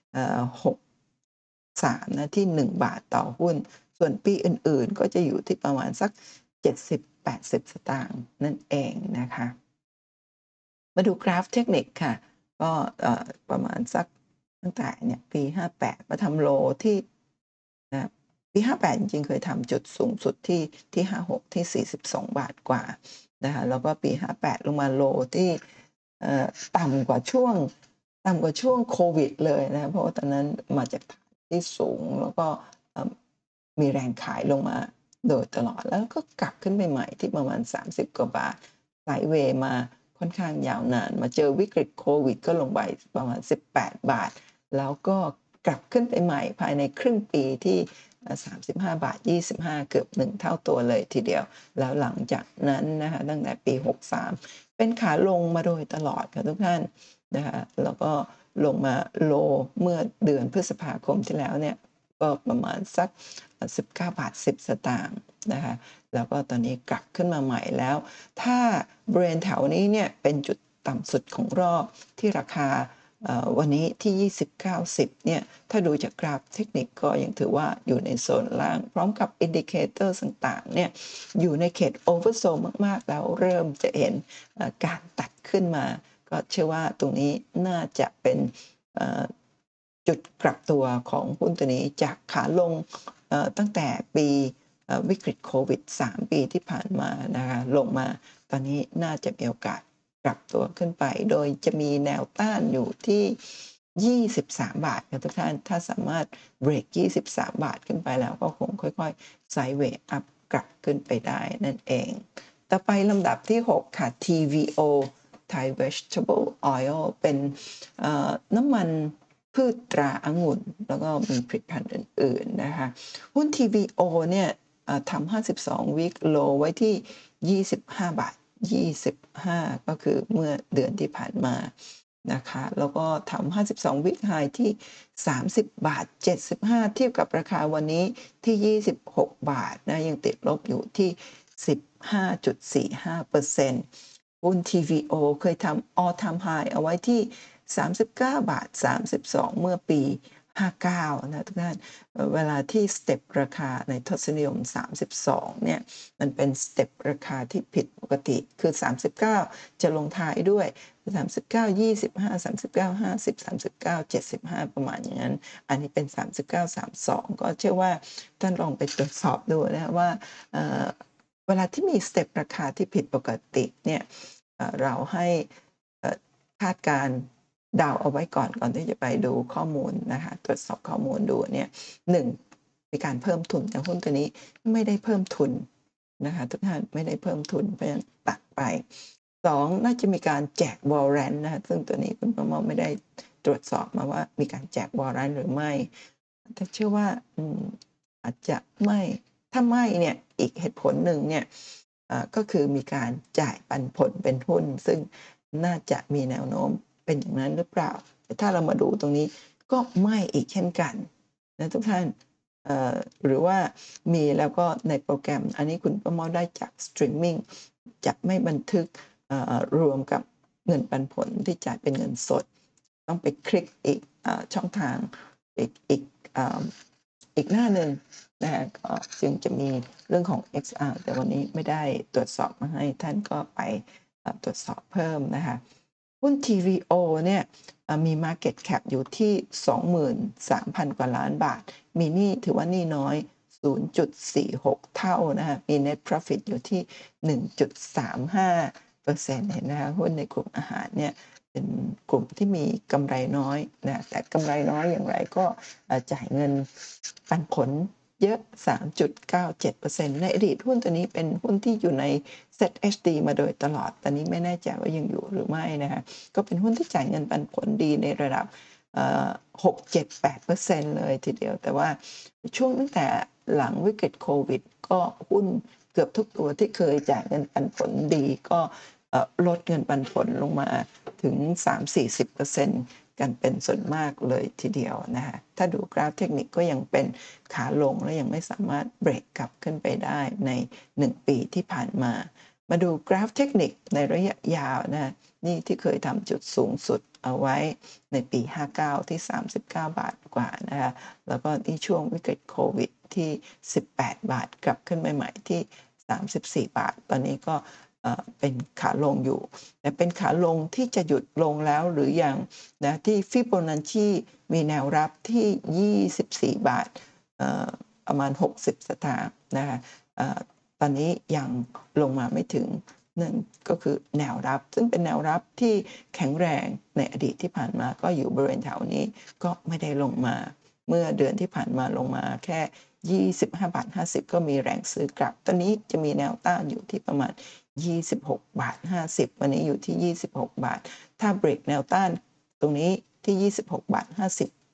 Speaker 1: 63นะที่1 บาทต่อหุ้นส่วนปีอื่นๆก็จะอยู่ที่ประมาณสัก70-80 สตางค์นั่นเองนะคะมาดูกราฟเทคนิคค่ะก็ประมาณสักตั้งแต่เนี่ยปี58มาทำโลที่นะปี58จริงๆเคยทำจุดสูงสุดที่56ที่42 บาทกว่านะคะแล้วก็ปี58ลงมาโลที่เอ่อต่ำกว่าช่วงโควิดเลยนะเพราะว่าตอนนั้นมาจากฐานที่สูงแล้วก็มีแรงขายลงมาโดยตลอดแล้วก็กลับขึ้นไปใหม่ที่ประมาณ30 กว่าบาทไซด์เวย์มาค่อนข้างยาวนานมาเจอวิกฤตโควิดก็ลงไปประมาณ18 บาทแล้วก็กลับขึ้นไปใหม่ภายในครึ่งปีที่35.25 เกือบ1เท่าตัวเลยทีเดียวแล้วหลังจากนั้นนะคะตั้งแต่ปี63เป็นขาลงมาโดยตลอดค่ะทุกท่านนะคะแล้วก็ลงมาโลเมื่อเดือนพฤษภาคมที่แล้วเนี่ยก็ประมาณสัก19.10 สตางค์นะคะแล้วก็ตอนนี้กลับขึ้นมาใหม่แล้วถ้าบริเวณแถวนี้เนี่ยเป็นจุดต่ำสุดของรอบที่ราคาวันนี้ที่20.90เนี่ยถ้าดูจากกราฟเทคนิคก็ยังถือว่าอยู่ในโซนล่างพร้อมกับอินดิเคเตอร์ต่างๆเนี่ยอยู่ในเขตโอเวอร์โซลมากๆแล้วเริ่มจะเห็นการตัดขึ้นมาก็เชื่อว่าตรงนี้น่าจะเป็นจุดกลับตัวของหุ้นตัวนี้จากขาลงตั้งแต่ปีวิกฤตโควิด3ปีที่ผ่านมานะคะลงมาตอนนี้น่าจะมีโอกาสปรับตัวขึ้นไปโดยจะมีแนวต้านอยู่ที่23 บาทค่ะทุกท่านถ้าสามารถเบรก23 บาทขึ้นไปแล้วก็คงค่อยๆไซด์เวย์อัพกลับขึ้นไปได้นั่นเองต่อไปลำดับที่6ค่ะ TVO Thai Vegetable Oil เป็นน้ำมันพืชตราองุ่นแล้วก็มีผลิตภัณฑ์อื่นๆนะคะหุ้น TVO เนี่ยทำ52 วีคโลไว้ที่25.25 ก็คือเมื่อเดือนที่ผ่านมานะคะแล้วก็ทำ52 วีคไฮที่30.75 เทียบกับราคาวันนี้ที่26 บาทนะยังติดลบอยู่ที่15.45%หุ้น TVO เคยทำ All Time High เอาไว้ที่39.32 เมื่อปี59นะทุกท่านเวลาที่สเต็ปราคาในทศนิยม32เนี่ยมันเป็นสเต็ปราคาที่ผิดปกติคือ39จะลงท้ายด้วย39 25 39 50 39 75ประมาณอย่างนั้นอันนี้เป็น39 32ก็เชื่อว่าท่านลองไปตรวจสอบดูนะว่าเวลาที่มีสเต็ปราคาที่ผิดปกติเนี่ยเราให้คาดการณ์เดาเอาไว้ก่อนที่จะไปดูข้อมูลนะคะตรวจสอบข้อมูลดูเนี่ย1มีการเพิ่มทุนแต่หุ้นตัวนี้ไม่ได้เพิ่มทุนนะคะทุกท่านไม่ได้เพิ่มทุนเพราะฉะนั้นตัดไป2น่าจะมีการแจก Warrant นะคะซึ่งตัวนี้คุณประเมาไม่ได้ตรวจสอบมาว่ามีการแจก Warrant หรือไม่แต่เชื่อว่าอาจจะไม่ถ้าไม่เนี่ยอีกเหตุผลหนึ่งเนี่ยก็คือมีการจ่ายปันผลเป็นหุ้นซึ่งน่าจะมีแนวโน้มเป็นอย่างนั้นหรือเปล่าแต่ถ้าเรามาดูตรงนี้ก็ไม่อีกเช่นกันนะทุกท่านหรือว่ามีแล้วก็ในโปรแกรมอันนี้คุณประเมาได้จากสตรีมมิ่งจะไม่บันทึกรวมกับเงินปันผลที่จ่ายเป็นเงินสดต้องไปคลิกอีกช่องทางอีกหน้าหนึ่งนะคะก็จึงจะมีเรื่องของ XR แต่วันนี้ไม่ได้ตรวจสอบมาให้ท่านก็ไปตรวจสอบเพิ่มนะคะหุ้น TVO เนี่ยมี Market Cap อยู่ที่ 23,000 กว่าล้านบาทมีหนี้ถือว่าหนี้น้อย 0.46 เท่านะคะมี Net Profit อยู่ที่ 1.35% เห็นไหมคะหุ้นในกลุ่มอาหารเนี่ยเป็นกลุ่มที่มีกำไรน้อยนะแต่กำไรน้อยอย่างไรก็จ่ายเงินปันผลเยอะ 3.97% ในอดีตหุ้นตัวนี้เป็นหุ้นที่อยู่ใน ZHD มาโดยตลอดตอนนี้ไม่แน่ใจว่ายังอยู่หรือไม่นะคะก็เป็นหุ้นที่จ่ายเงินปันผลดีในระดับ6-7-8% เลยทีเดียวแต่ว่าช่วงตั้งแต่หลังวิกฤตโควิดก็หุ้นเกือบทุกตัวที่เคยจ่ายเงินปันผลดีก็ลดเงินปันผลลงมาถึง 3-40% กันเป็นส่วนมากเลยทีเดียวนะคะถ้าดูกราฟเทคนิคก็ยังเป็นขาลงและยังไม่สามารถเบรกกลับขึ้นไปได้ใน1ปีที่ผ่านมามาดูกราฟเทคนิคในระยะยาวนะนี่ที่เคยทำจุดสูงสุดเอาไว้ในปี59ที่39 บาทกว่านะคะแล้วก็ที่ช่วงวิกฤตโควิดที่18 บาทกลับขึ้นไปใหม่ที่34 บาทตอนนี้ก็เป็นขาลงอยู่แต่เป็นขาลงที่จะหยุดลงแล้วหรือยังนะที่ฟิโบนัชชีมีแนวรับที่24 บาทประมาณ60 สตางค์นะคะตอนนี้ยังลงมาไม่ถึงนั่นก็คือแนวรับซึ่งเป็นแนวรับที่แข็งแรงในอดีตที่ผ่านมาก็อยู่บริเวณแถวนี้ก็ไม่ได้ลงมาเมื่อเดือนที่ผ่านมาลงมาแค่25.50 ก็มีแรงซื้อกลับตอนนี้จะมีแนวต้านอยู่ที่ประมาณ26.50 วันนี้อยู่ที่26 บาทถ้าเบรกแนวต้านตรงนี้ที่26.50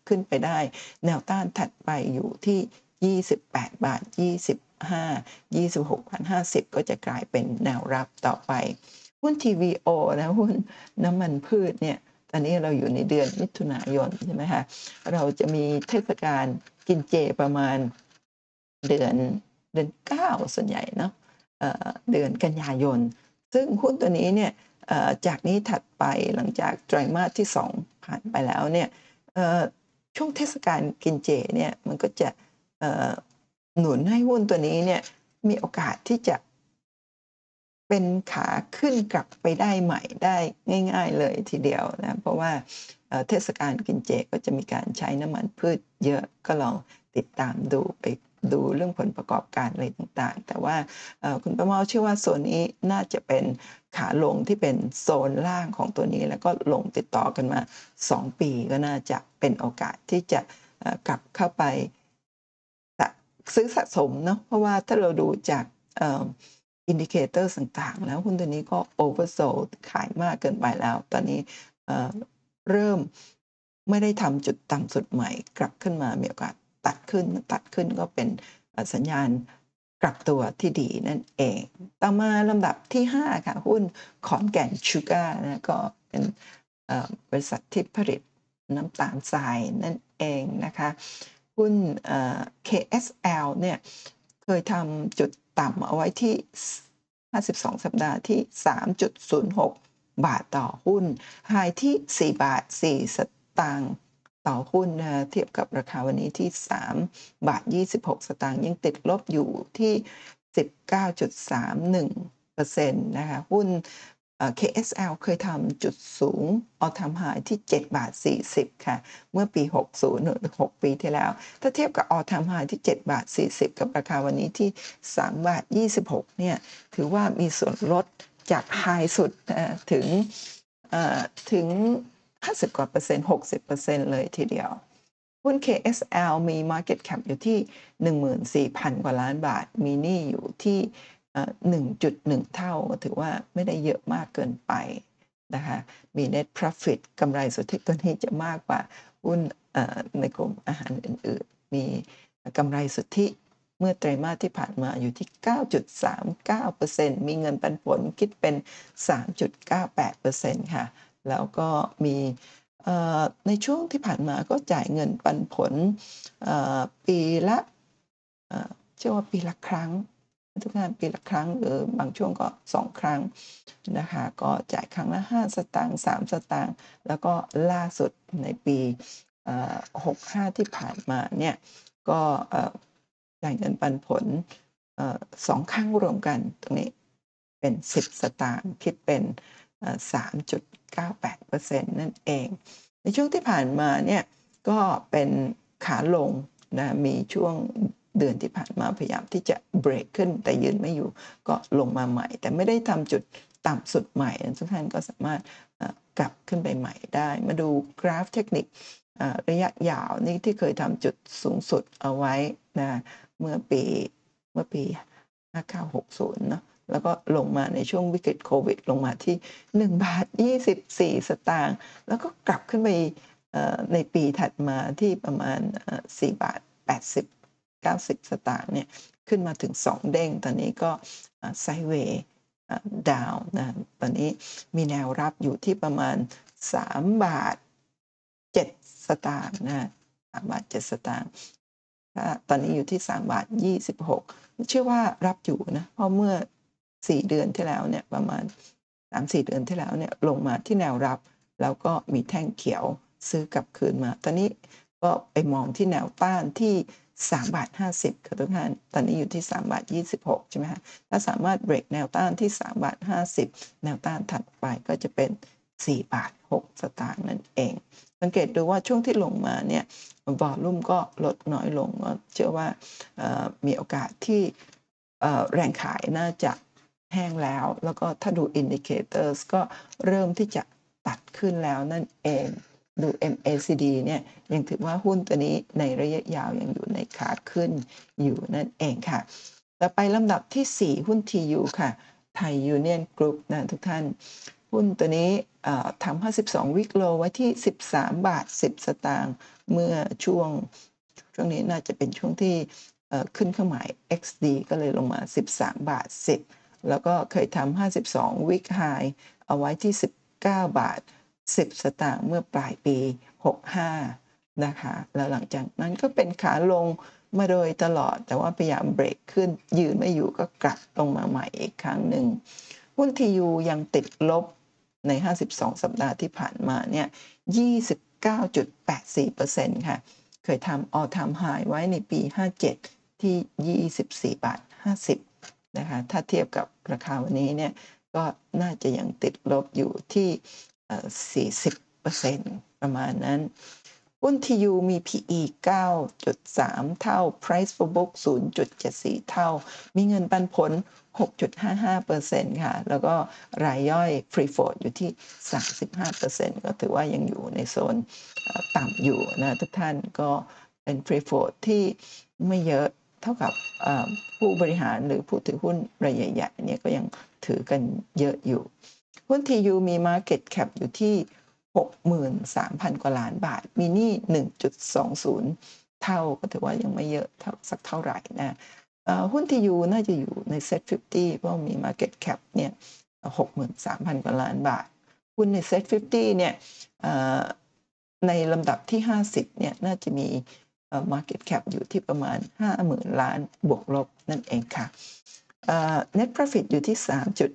Speaker 1: ขึ้นไปได้แนวต้านถัดไปอยู่ที่28 บาท 25 26 50 ก็จะกลายเป็นแนวรับต่อไปหุ้น TVO นะหุ้นน้ำมันพืชเนี่ยตอนนี้เราอยู่ในเดือนมิถุนายนใช่ไหมคะเราจะมีเทศกาลกินเจประมาณเดือน9ส่วนใหญ่เนาะเดือนกันยายนซึ่งหุ้นตัวนี้เนี่ยจากนี้ถัดไปหลังจากไตรมาสที่2ผ่านไปแล้วเนี่ยช่วงเทศกาลกินเจเนี่ยมันก็จะหนุนให้หุ้นตัวนี้เนี่ยมีโอกาสที่จะเป็นขาขึ้นกลับไปได้ใหม่ได้ง่ายๆเลยทีเดียวนะเพราะว่าเทศกาลกินเจก็จะมีการใช้น้ำมันพืชเยอะก็ลองติดตามดูไปดูเรื่องผลประกอบการอะไรต่างๆแต่ว่าคุณประเมาเชื่อว่าโซนนี้น่าจะเป็นขาลงที่เป็นโซนล่างของตัวนี้แล้วก็ลงติดต่อกันมา2 ปีก็น่าจะเป็นโอกาสที่จะกลับเข้าไปซื้อสะสมเนาะเพราะว่าถ้าเราดูจากอินดิเคเตอร์ต่างๆแล้วหุ้นตัวนี้ก็ oversold ขายมากเกินไปแล้วตอนนี้เริ่มไม่ได้ทำจุดต่ำสุดใหม่กลับขึ้นมามีโอกาสตัดขึ้นก็เป็นสัญญาณกลับตัวที่ดีนั่นเองต่อมาลำดับที่5ค่ะหุ้นขอนแก่นชูการ์นะก็เป็นบริษัทที่ผลิตน้ำตาลทรายนั่นเองนะคะหุ้นKSL เนี่ยเคยทำจุดต่ำเอาไว้ที่52 สัปดาห์ที่ 3.06 บาทต่อหุ้นไฮที่4 บาท 4 สตางค์ต่อหุ้นนะเทียบกับราคาวันนี้ที่3 บาท 26 สตางค์ยังติดลบอยู่ที่ 19.31% นะคะหุ้นKSL เคยทำจุดสูง All Time High ที่7 บาท 40 ค่ะเมื่อปี 60 หรือ 6 ปีที่แล้วถ้าเทียบกับ All Time High ที่7 บาท 40 กับราคาวันนี้ที่3 บาท 26 เนี่ยถือว่ามีส่วนลดจากไฮสุดถึง50 กว่าเปอร์เซ็นต์ 60% เลยทีเดียวหุ้น KSL มี Market Cap อยู่ที่ 14,000 กว่าล้านบาทมีหนี้อยู่ที่1.1 เท่าถือว่าไม่ได้เยอะมากเกินไปนะคะมี Net Profit กำไรสุทธิตัวนี้จะมากกว่าหุ้นในกลุ่มอาหารอื่นๆมีกำไรสุทธิเมื่อไตรมาสที่ผ่านมาอยู่ที่ 9.39% มีเงินปันผลคิดเป็น 3.98% ค่ะแล้วก็มีในช่วงที่ผ่านมาก็จ่ายเงินปันผลปีละเชื่อว่าปีละครั้งทุกงานปีละครั้งหรือบางช่วงก็2 ครั้งนะคะก็จ่ายครั้งละ5 สตางค์3 สตางค์แล้วก็ล่าสุดในปี65 ที่ผ่านมาเนี่ยก็จ่ายเงินปันผล2 ครั้งรวมกันตรงนี้เป็น10 สตางค์คิดเป็น3.98% นั่นเองในช่วงที่ผ่านมาเนี่ยก็เป็นขาลงนะมีช่วงเดือนที่ผ่านมาพยายามที่จะเบรกขึ้นแต่ยืนไม่อยู่ก็ลงมาใหม่แต่ไม่ได้ทำจุดต่ำสุดใหม่ทุกท่านก็สามารถกลับขึ้นไปใหม่ได้มาดูกราฟเทคนิคระยะยาวนี่ที่เคยทำจุดสูงสุดเอาไว้นะเมื่อปี5960เนาะแล้วก็ลงมาในช่วงวิกฤตโควิดลงมาที่1 บาท 24 สตางค์แล้วก็กลับขึ้นไปในปีถัดมาที่ประมาณ4 บาท 80-90 สตางค์เนี่ยขึ้นมาถึง2 เด้งตอนนี้ก็ไซด์เวย์ดาวน์นะตอนนี้มีแนวรับอยู่ที่ประมาณ3 บาท 7 สตางค์นะ3 บาท 7 สตางค์ตอนนี้อยู่ที่3 บาท 26เชื่อว่ารับอยู่นะเพราะเมื่อ4 เดือนที่แล้วเนี่ยประมาณ 3-4 เดือนที่แล้วเนี่ยลงมาที่แนวรับแล้วก็มีแท่งเขียวซื้อกลับคืนมาตอนนี้ก็ไปมองที่แนวต้านที่3 บาท 50ค่ะทุกท่านตอนนี้อยู่ที่3 บาท 26ใช่ไหมคะถ้าสามารถเบรกแนวต้านที่3 บาท 50แนวต้านถัดไปก็จะเป็น4 บาท 6 สตางค์นั่นเองสังเกตดูว่าช่วงที่ลงมาเนี่ยวอลลุ่มก็ลดน้อยลงเชื่อว่ามีโอกาสที่แรงขายน่าจะแห้งแล้วก็ถ้าดู Indicators ก็เริ่มที่จะตัดขึ้นแล้วนั่นเองดู MACD เนี่ยยังถือว่าหุ้นตัวนี้ในระยะยาวยังอยู่ในขาขึ้นอยู่นั่นเองค่ะต่อไปลำดับที่4หุ้น TU ค่ะไทยยูเนี่ยนกรุ๊ปนะทุกท่านหุ้นตัวนี้ทำ52 week low ไว้ที่ 13.10 สตางค์เมื่อช่วงนี้น่าจะเป็นช่วงที่ขึ้นเครื่องหมาย XD ก็เลยลงมา 13.10 แล้วก็เคยทำ52 week high เอาไว้ที่ 19.10 สตางค์เมื่อปลายปี 65 นะคะแล้วหลังจากนั้นก็เป็นขาลงมาโดยตลอดแต่ว่าพยายามเบรกขึ้นยืนไม่อยู่ก็กลับลงมาใหม่อีกครั้งหนึ่งหุ้น TU ยังติดลบใน52สัปดาห์ที่ผ่านมาเนี่ย 29.84% ค่ะเคยทำ all time high ไว้ในปี 57 ที่ 24.50 นะคะถ้าเทียบกับราคาวันนี้เนี่ยก็น่าจะยังติดลบอยู่ที่40% ประมาณนั้นหุ้น TU มี PE 9.3 เท่า Price for book 0.74 เท่ามีเงินปันผล 6.55% ค่ะแล้วก็รายย่อย Free Float อยู่ที่ 35% ก็ถือว่ายังอยู่ในโซนต่ำอยู่นะทุกท่านก็เป็น Free Float ที่ไม่เยอะเท่ากับผู้บริหารหรือผู้ถือหุ้นรายใหญ่ๆเนี่ยก็ยังถือกันเยอะอยู่หุ้น TU มี Market Cap อยู่ที่ 63,000 กว่าล้านบาทมีหนี้ 1.20 เท่าก็ถือว่ายังไม่เยอะสักเท่าไหร่นะหุ้น TU น่าจะอยู่ใน Set 50 เพราะมี Market Cap เนี่ย 63,000 กว่าล้านบาทหุ้นใน Set 50 เนี่ยในลำดับที่ 50 เนี่ยน่าจะมีmarket cap อยู่ที่ประมาณ 50,000 ล้านบวกลบนั่นเองค่ะnet profit อยู่ที่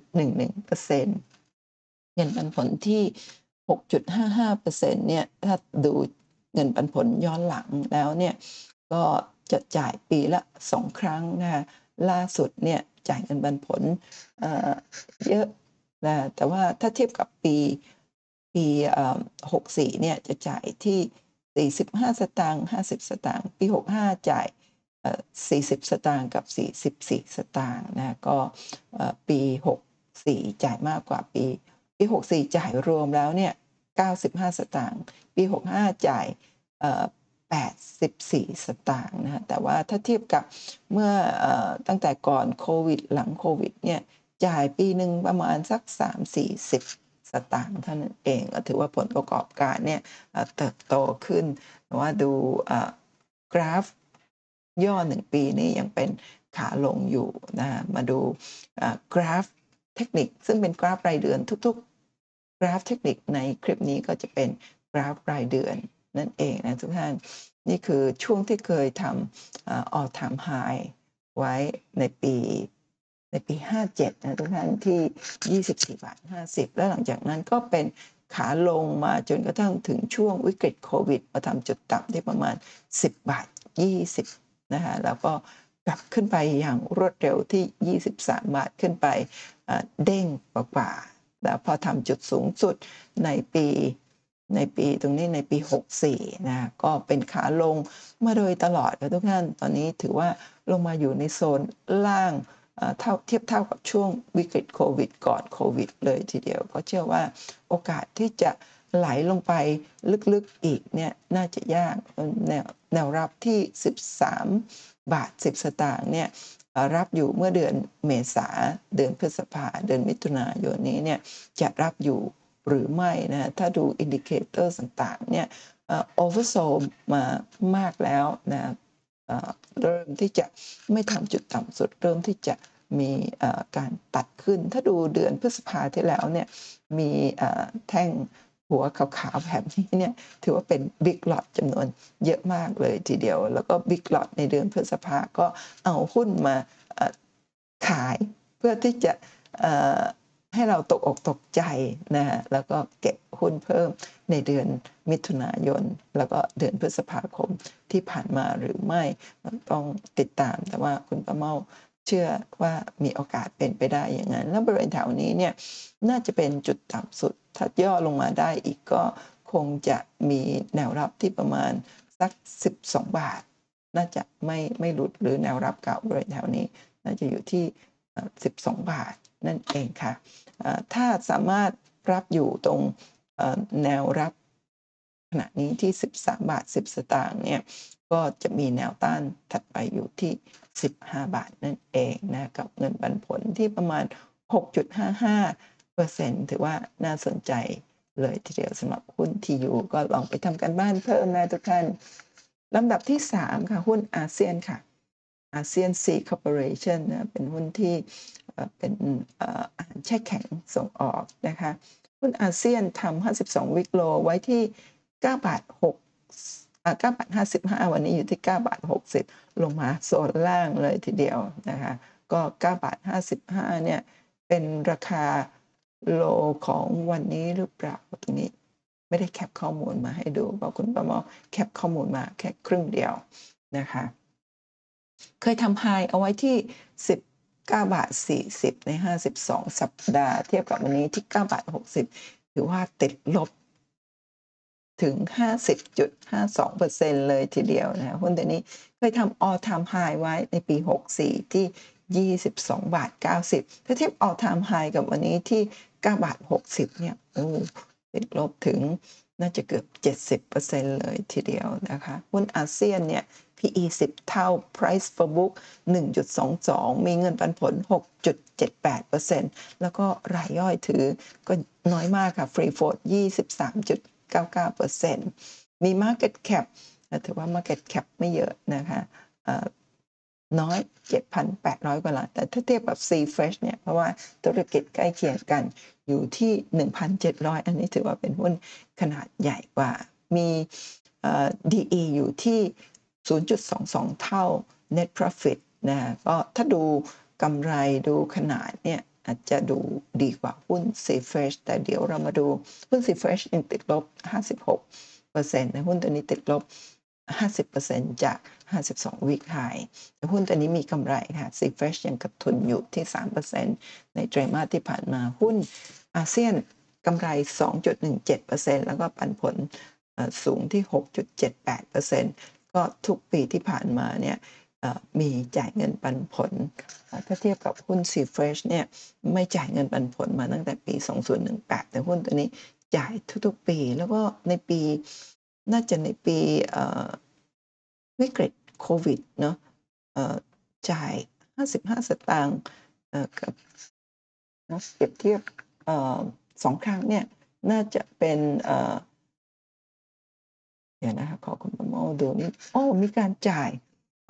Speaker 1: 3.11% เงินปันผลที่ 6.55% เนี่ยถ้าดูเงินปันผลย้อนหลังแล้วเนี่ยก็จะจ่ายปีละ2 ครั้งนะคะล่าสุดเนี่ยจ่ายเงินปันผลเยอะนะแต่ว่าถ้าเทียบกับปี64เนี่ยจะจ่ายที่45 สตางค์50 สตางค์ปี65จ่าย40 สตางค์กับ44 สตางค์นะก็ปี64จ่ายมากกว่าปี64จ่ายรวมแล้วเนี่ย95 สตางค์ปี65จ่าย84 สตางค์นะแต่ว่าถ้าเทียบกับเมื่อตั้งแต่ก่อนโควิดหลังโควิดเนี่ยจ่ายปีหนึ่งประมาณสัก3-40 สตางค์เท่านั้นเองก็ถือว่าผลประกอบการเนี่ยเติบโตขึ้นแต่ว่าดูกราฟย่อ1 ปีนี้ยังเป็นขาลงอยู่นะมาดูกราฟเทคนิคซึ่งเป็นกราฟรายเดือนทุกๆกราฟเทคนิคในคลิปนี้ก็จะเป็นกราฟรายเดือนนั่นเองนะทุกท่านนี่คือช่วงที่เคยทำall time high ไว้ในปี57นะทุกท่านที่24.50 แล้วหลังจากนั้นก็เป็นขาลงมาจนกระทั่งถึงช่วงวิกฤตโควิดมาทำจุดต่ำที่ประมาณ10.20 นะคะแล้วก็กลับขึ้นไปอย่างรวดเร็วที่23 บาทขึ้นไปเด้งกว่าๆแล้วพอทำจุดสูงสุดในปีตรงนี้ในปี64นะก็เป็นขาลงมาโดยตลอดค่ะทุกท่านตอนนี้ถือว่าลงมาอยู่ในโซนล่างเทียบเท่ากับช่วงวิกฤตโควิดก่อนโควิดเลยทีเดียวก็เชื่อว่าโอกาสที่จะไหลลงไปลึกๆอีกเนี่ยน่าจะยากแนวรับที่13.10 สตางค์เนี่ยรับอยู่เมื่อเดือนเมษาเดือนพฤษภาเดือนมิถุนายนนี้เนี่ยจะรับอยู่หรือไม่นะถ้าดูอินดิเคเตอร์ต่างๆเนี่ยโอเวอร์โซลมามากแล้วนะเริ่มที่จะไม่ทำจุดต่ำสุดเริ่มที่จะมีการตัดขึ้นถ้าดูเดือนพฤษภาที่แล้วเนี่ยมีแท่งหัวขาวๆแบบนี้เนี่ยถือว่าเป็นบิ๊กล็อตจำนวนเยอะมากเลยทีเดียวแล้วก็บิ๊กล็อตในเดือนพฤษภาก็เอาหุ้นมาขายเพื่อที่จะให้เราตกอกตกใจนะฮะแล้วก็เก็บหุ้นเพิ่มในเดือนมิถุนายนแล้วก็เดือนพฤษภาคมที่ผ่านมาหรือไม่ต้องติดตามแต่ว่าคุณประเมาเชื่อว่ามีโอกาสเป็นไปได้อย่างนั้นแล้วบริเวณแถวนี้เนี่ยน่าจะเป็นจุดต่ำสุดถ้าย่อลงมาได้อีกก็คงจะมีแนวรับที่ประมาณสัก12 บาทน่าจะไม่หลุดหรือแนวรับเก่าบริเวณแถวนี้น่าจะอยู่ที่12 บาทนั่นเองค่ะถ้าสามารถรับอยู่ตรงแนวรับขณะนี้ที่13.10 สตางค์เนี่ยก็จะมีแนวต้านถัดไปอยู่ที่15 บาทนั่นเองนะกับเงินปันผลที่ประมาณ 6.55% ถือว่าน่าสนใจเลยทีเดียวสำหรับหุ้น TU ก็ลองไปทำการบ้านเพิ่มนะทุกท่านลำดับที่3ค่ะหุ้นอาเซียนค่ะอาเซียนซีคอร์ปอเรชั่นนะเป็นหุ้นที่เป็นอาหารแช่แข็งส่งออกนะคะหุ้นอาเซียนทำ52วิกโลไว้ที่9บาท9บาท55วันนี้อยู่ที่9บาท60ลงมาโซนล่างเลยทีเดียวนะคะก็9บาท55เนี่ยเป็นราคาโลของวันนี้หรือเปล่าตรงนี้ไม่ได้แคปข้อมูลมาให้ดูบอกคุณประมอแคปข้อมูลมาแค่ครึ่งเดียวนะคะเคยทำไฮเอาไว้ที่19บาท40ใน52สัปดาห์เทียบกับวันนี้ที่9บาท60ถือว่าติดลบถึง 50.52% เลยทีเดียวนะหุ้นตัวนี้เคยทำ all time high ไว้ในปี64ที่22บาท90ถ้าเทียบ all time high กับวันนี้ที่9บาท60เนี่ยติดลบถึงน่าจะเกือบ 70% เลยทีเดียวนะคะหุ้นอาเซียนเนี่ย PE 10 เท่า Price per book 1.22 มีเงินปันผล 6.78% แล้วก็รายย่อยถือก็น้อยมากค่ะ Free float 23.99% มี Market Cap ถือว่า Market Cap ไม่เยอะนะคะน้อย 7,800 กว่าล้านแต่ถ้าเทียบกับ C Fresh เนี่ยเพราะว่าธุรกิจใกล้เคียงกันอยู่ที่ 1,700 อันนี้ถือว่าเป็นหุ้นขนาดใหญ่กว่ามีDE อยู่ที่ 0.22 เท่า Net Profit นะก็ถ้าดูกำไรดูขนาดเนี่ยอาจจะดูดีกว่าหุ้น C Fresh แต่เดี๋ยวเรามาดูหุ้น C Fresh ยังติดลบ 56% นะหุ้นตัวนี้ติดลบ 50% จาก 52 week high แต่หุ้นตัวนี้มีกำไรค่ะ C Fresh ยังขาดทุนอยู่ที่ 3% ในไตรมาสที่ผ่านมาหุ้นอาเซียนกำไร 2.17% แล้วก็ปันผลสูงที่ 6.78% ก็ทุกปีที่ผ่านมาเนี่ยมีจ่ายเงินปันผลถ้าเทียบกับหุ้น C Fresh เนี่ยไม่จ่ายเงินปันผลมาตั้งแต่ปี 2018 แต่หุ้นตัวนี้จ่ายทุกๆปีแล้วก็ในปีน่าจะในปีวิกฤตโควิดเนาะจ่าย55สตางค์กับเปรียบเทียบ2 ครั้งเนี่ยน่าจะเป็นเดี๋ยวนะคะขอคุณประโมทดูนี่มีการจ่าย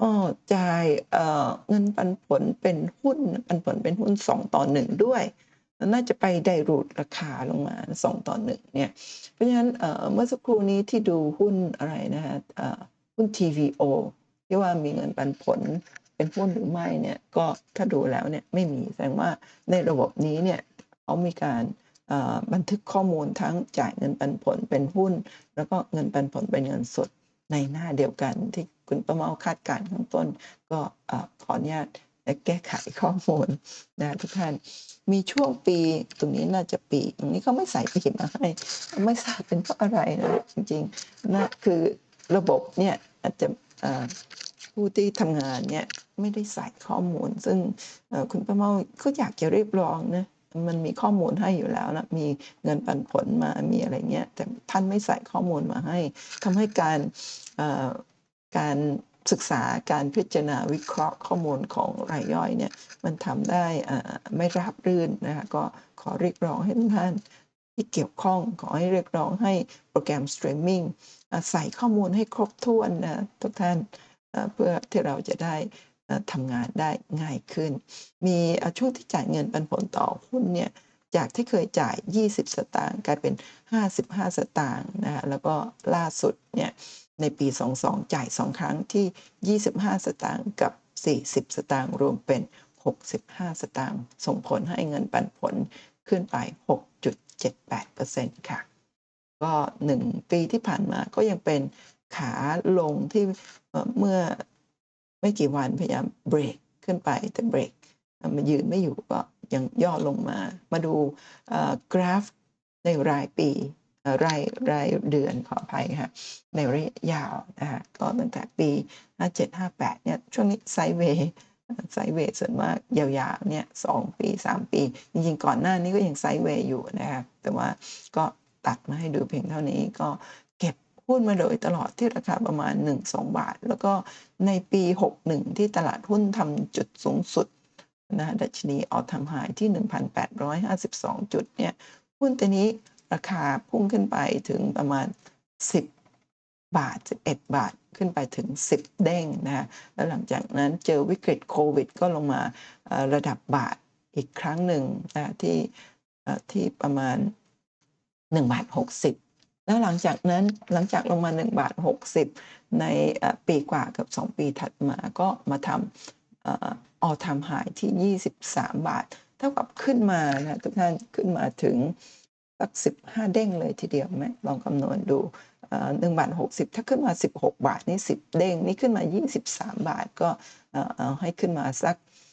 Speaker 1: เงินปันผลเป็นหุ้นปันผลเป็นหุ้น2:1ด้วยน่าจะไป dilute ราคาลงมา2:1เนี่ยเพราะฉะนั้นเมื่อสักครู่นี้ที่ดูหุ้นอะไรนะคะหุ้น TVO ที่ว่ามีเงินปันผลเป็นหุ้นหรือไม่เนี่ยก็ถ้าดูแล้วเนี่ยไม่มีแสดงว่าในระบบนี้เนี่ยเขามีการบันทึกข้อมูลทั้งจ่ายเงินปันผลเป็นหุ้นแล้วก็เงินปันผลเป็นเงินสดในหน้าเดียวกันที่คุณประเมาคาดการณ์ข้างต้นก็ขออนุญาตแก้ไขข้อมูลนะทุกท่านมีช่วงปีตรงนี้น่าจะปีตรงนี้เขาไม่ใส่ปีมาให้ไม่ทราบเป็นเพราะอะไรนะจริงๆนะคือระบบเนี่ยอาจจะผู้ที่ทำงานเนี่ยไม่ได้ใส่ข้อมูลซึ่งคุณประเมาก็อยากจะเรียกร้องนะมันมีข้อมูลให้อยู่แล้วนะมีเงินปันผลมามีอะไรเงี้ยแต่ท่านไม่ใส่ข้อมูลมาให้ทำให้การศึกษาการพิจารณาวิเคราะห์ข้อมูลของรายย่อยเนี่ยมันทำได้ไม่ราบรื่นนะคะก็ขอเรียกร้องให้ทุกท่านที่เกี่ยวข้องขอให้เรียกร้องให้โปรแกรมสตรีมมิ่งใส่ข้อมูลให้ครบถ้วนนะทุกท่านเพื่อที่เราจะได้ทำงานได้ง่ายขึ้นมีช่วงที่จ่ายเงินปันผลต่อหุ้นเนี่ยจากที่เคยจ่าย20สตางค์กลายเป็น55สตางค์นะคะแล้วก็ล่าสุดเนี่ยในปี22จ่าย2ครั้งที่25สตางค์กับ40สตางค์รวมเป็น65สตางค์ส่งผลให้เงินปันผลขึ้นไป 6.78% ค่ะก็1ปีที่ผ่านมาก็ยังเป็นขาลงที่เมื่อไม่กี่วันพยายามเบรกขึ้นไปแต่เบรกมันยืนไม่อยู่ก็ยังย่อลงมาดูกราฟในรายปีรายเดือนขออภัยค่ะในระยะยาวนะคะก็ตั้งแต่ปี57-58เนี่ยช่วงนี้ไซด์เวย์ส่วนมากยาวๆเนี่ย2ปี3ปีจริงๆก่อนหน้านี้ก็ยังไซด์เวย์อยู่นะคะแต่ว่าก็ตัดมาให้ดูเพียงเท่านี้ก็เก็บหุ้นมาโดยตลอดที่ราคาประมาณ 1-2 บาทแล้วก็ในปี61ที่ตลาดหุ้นทำจุดสูงสุดนะดัชนี All Time High ที่ 1,852 จุดเนี่ยหุ้นตัวนี้ราคาพุ่งขึ้นไปถึงประมาณ10 บาท 11 บาทขึ้นไปถึง10เด้งนะคะแล้วหลังจากนั้นเจอวิกฤตโควิดก็ลงมาระดับบาทอีกครั้งหนึ่งที่ประมาณ1.60 บาทแล้วหลังจากลงมา1.60 บาทในปีกว่ากับ2ปีถัดมาก็มาทำall time high ที่23 บาทเท่ากับขึ้นมานะทุกท่านขึ้นมาถึงสัก15เด้งเลยทีเดียวไหมลองคำนวณดู1.60 บาทถ้าขึ้นมา16 บาทนี่10เด้งนี่ขึ้นมา23 บาทก็เอาให้ขึ้นมาสัก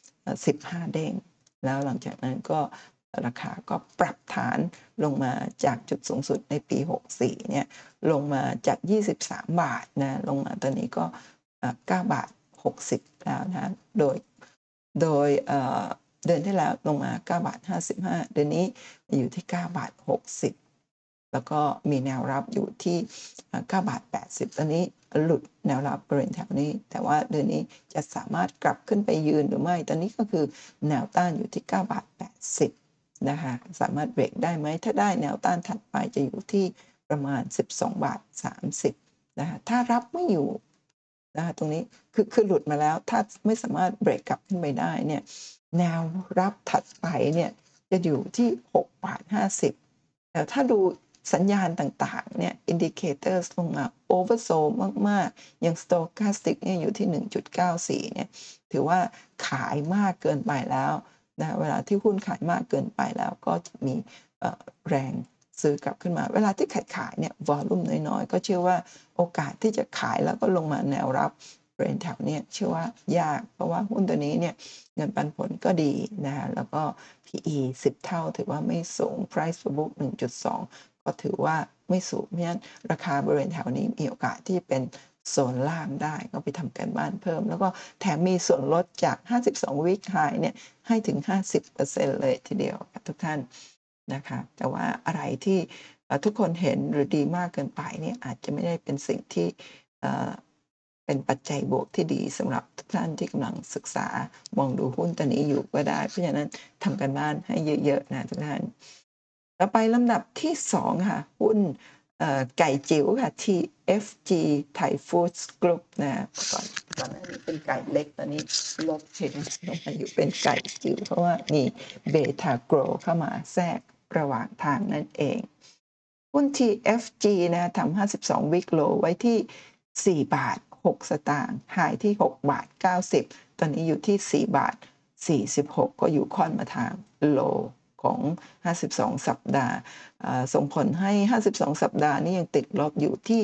Speaker 1: 15เด้งแล้วหลังจากนั้นก็ราคาก็ปรับฐานลงมาจากจุดสูงสุดในปี64เนี่ยลงมาจาก23 บาทนะลงมาตอนนี้ก็9.60 บาทแล้วนะโดยเดือนที่แล้วลงมา9.55 บาทเดือนนี้อยู่ที่9.60 บาทแล้วก็มีแนวรับอยู่ที่9.80 บาทตอนนี้หลุดแนวรับบริเวณแถวนี้แต่ว่าเดือนนี้จะสามารถกลับขึ้นไปยืนหรือไม่ตอนนี้ก็คือแนวต้านอยู่ที่9.80 บาทนะคะสามารถเบรกได้ไหมถ้าได้แนวต้านถัดไปจะอยู่ที่ประมาณ12.30 บาทนะคะถ้ารับไม่อยู่นะคะตรงนี้คือหลุดมาแล้วถ้าไม่สามารถเบรกกลับขึ้นไปได้เนี่ยแนวรับถัดไปเนี่ยจะอยู่ที่6.50 บาทแต่ถ้าดูสัญญาณต่างๆเนี่ย indicators ลงมา oversold มากๆอย่าง stochastic เนี่ยอยู่ที่ 1.94 เนี่ยถือว่าขายมากเกินไปแล้วนะเวลาที่หุ้นขายมากเกินไปแล้วก็จะมีแรงซื้อกลับขึ้นมาเวลาที่ขายเนี่ย volume น้อยๆก็เชื่อว่าโอกาสที่จะขายแล้วก็ลงมาแนวรับบริเวณแถวนี้เชื่อว่ายากเพราะว่าหุ้นตัวนี้เนี่ยเงินปันผลก็ดีนะคะแล้วก็ PE 10 เท่าถือว่าไม่สูง Price to book 1.2 ก็ถือว่าไม่สูงเพราะฉะนั้นราคาบริเวณแถวนี้มีโอกาสที่เป็นโซนล่างได้ก็ไปทำการบ้านเพิ่มแล้วก็แถมมีส่วนลดจาก52 week high เนี่ยให้ถึง 50% เลยทีเดียวทุกท่านนะคะแต่ว่าอะไรที่ทุกคนเห็นหรือดีมากเกินไปเนี่ยอาจจะไม่ได้เป็นสิ่งที่เป็นปัจจัยบวกที่ดีสำหรับทุกท่านที่กำลังศึกษามองดูหุ้นตัวนี้อยู่ก็ได้เพราะฉะนั้นทำการบ้านให้เยอะๆนะทุกท่านต่อไปลำดับที่2ค่ะหุ้นไก่จิ๋วค่ะ TFG Thai Foods Group นะก่อนหน้านี้เป็นไก่เล็กตอนนี้ลดเทรนลงมาอยู่เป็นไก่จิ๋วเพราะว่ามีเบต้าโกรเข้ามาแทรกระหว่างทางนั่นเองหุ้น TFG นะทำ52 week low ไว้ที่4.06 บาทหายที่6.90 บาทตอนนี้อยู่ที่4.46 บาทก็อยู่ค่อนมาทางโลของ52 สัปดาห์ส่งผลให้52 สัปดาห์นี้ยังติดลบอยู่ที่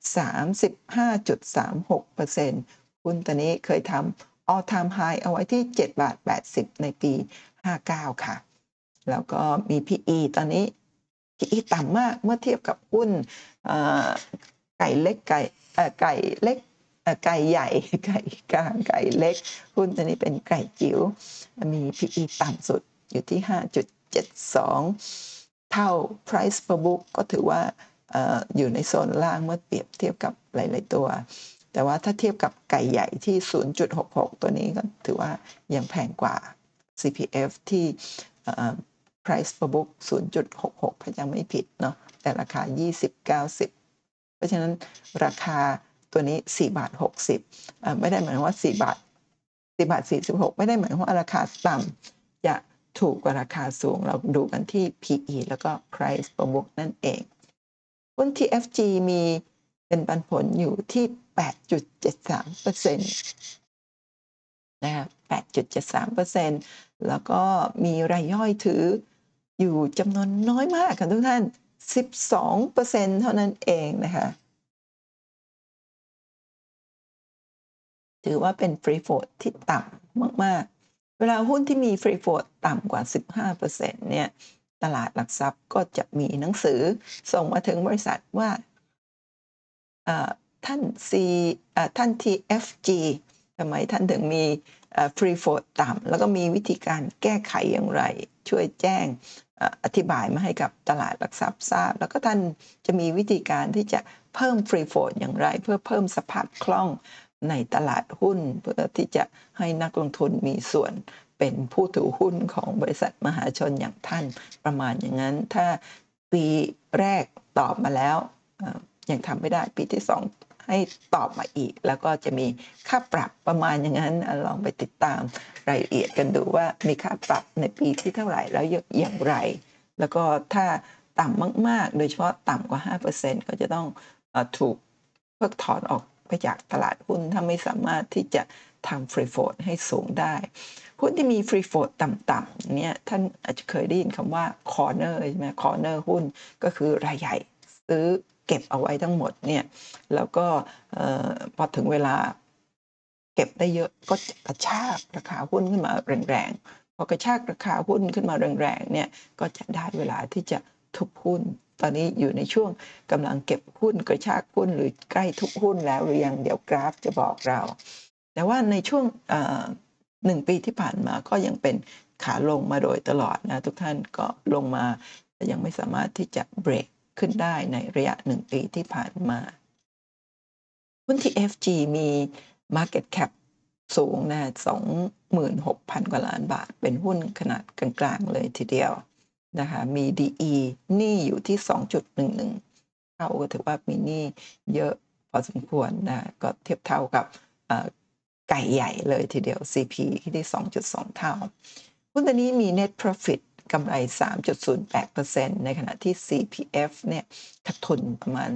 Speaker 1: 35.36% หุ้นตัวนี้เคยทำ all time high เอาไว้ที่7.80 บาทในปี59ค่ะแล้วก็มี PE ตอนนี้ PE ต่ำมากเมื่อเทียบกับหุ้นไก่เล็กไก่เล็กไก่ใหญ่ไก่กลางไก่เล็กหุ้นตัวนี้เป็นไก่จิ๋วมี PE ต่ำสุดอยู่ที่ 5.72 เท่า Price per book ก็ถือว่าอยู่ในโซนล่างเมื่อเปรียบเทียบกับหลายๆตัวแต่ว่าถ้าเทียบกับไก่ใหญ่ที่ 0.66 ตัวนี้ก็ถือว่ายังแพงกว่า CPF ที่ Price per book 0.66 ถ้าจำไม่ผิดเนาะแต่ราคา20.90เพราะฉะนั้นราคาตัวนี้4.60 บาทไม่ได้หมายว่า4.46 บาทไม่ได้หมายว่าราคาต่ำจะถูกกว่าราคาสูงเราดูกันที่ PE แล้วก็ Price per book นั่นเองหุ้น TFG มีเป็นปันผลอยู่ที่ 8.73% นะคะ 8.73% แล้วก็มีรายย่อยถืออยู่จำนวนน้อยมากค่ะทุกท่าน 12% เท่านั้นเองนะคะถือว่าเป็น Free Float ที่ต่ำมากๆเวลาหุ้นที่มี Free Float ต่ำกว่า 15% เนี่ยตลาดหลักทรัพย์ก็จะมีหนังสือส่งมาถึงบริษัทว่าท่าน TFG ทำไมท่านถึงมีfree float ต่ำแล้วก็มีวิธีการแก้ไขอย่างไรช่วยแจ้งอธิบายมาให้กับตลาดหลักทรัพย์ทราบแล้วก็ท่านจะมีวิธีการที่จะเพิ่ม free float อย่างไรเพื่อเพิ่มสภาพคล่องในตลาดหุ้นเพื่อที่จะให้นักลงทุนมีส่วนเป็นผู้ถือหุ้นของบริษัทมหาชนอย่างท่านประมาณอย่างนั้นถ้าปีแรกตอบมาแล้วยังทำไม่ได้ปีที่2ให้ตอบมาอีกแล้วก็จะมีค่าปรับประมาณอย่างนั้นลองไปติดตามรายละเอียดกันดูว่ามีค่าปรับในปีที่เท่าไหร่แล้วอย่างไรแล้วก็ถ้าต่ำมากๆโดยเฉพาะต่ำกว่า 5% ก็จะต้องถูกเพิกถอนออกไปจากตลาดหุ้นถ้าไม่สามารถที่จะทำฟรีโฟลตให้สูงได้หุ้นที่มีฟรีโฟลตต่ำๆเนี่ยท่านอาจจะเคยได้ยินคำว่าคอร์เนอร์ใช่ไหมคอร์เนอร์หุ้นก็คือรายใหญ่ซื้อเก็บเอาไว้ทั้งหมดเนี่ยแล้วก็พอถึงเวลาเก็บได้เยอะก็กระชากราคาหุ้นขึ้นมาแรงๆพอกระชากราคาหุ้นขึ้นมาแรงๆเนี่ยก็จะได้เวลาที่จะทุบหุ้นตอนนี้อยู่ในช่วงกำลังเก็บหุ้นกระชากหุ้นหรือใกล้ทุบหุ้นแล้วหรือยังเดี๋ยวกราฟจะบอกเราแต่ว่าในช่วง1 ปีที่ผ่านมาก็ยังเป็นขาลงมาโดยตลอดนะทุกท่านก็ลงมาแต่ยังไม่สามารถที่จะเบรกขึ้นได้ในระยะ1 ปีที่ผ่านมาหุ้น TFG มี Market Cap สูงนะ 26,000 กว่าล้านบาทเป็นหุ้นขนาดกลางๆเลยทีเดียวนะคะมี DE หนี้อยู่ที่ 2.11 เท่าก็ถือว่ามีหนี้เยอะพอสมควรนะก็เทียบเท่ากับไก่ใหญ่เลยทีเดียว CP ที่ 2.2 เท่าหุ้นตัวนี้มี Net Profit กำไร 3.08% ในขณะที่ CPF เนี่ยขาดทุนประมาณ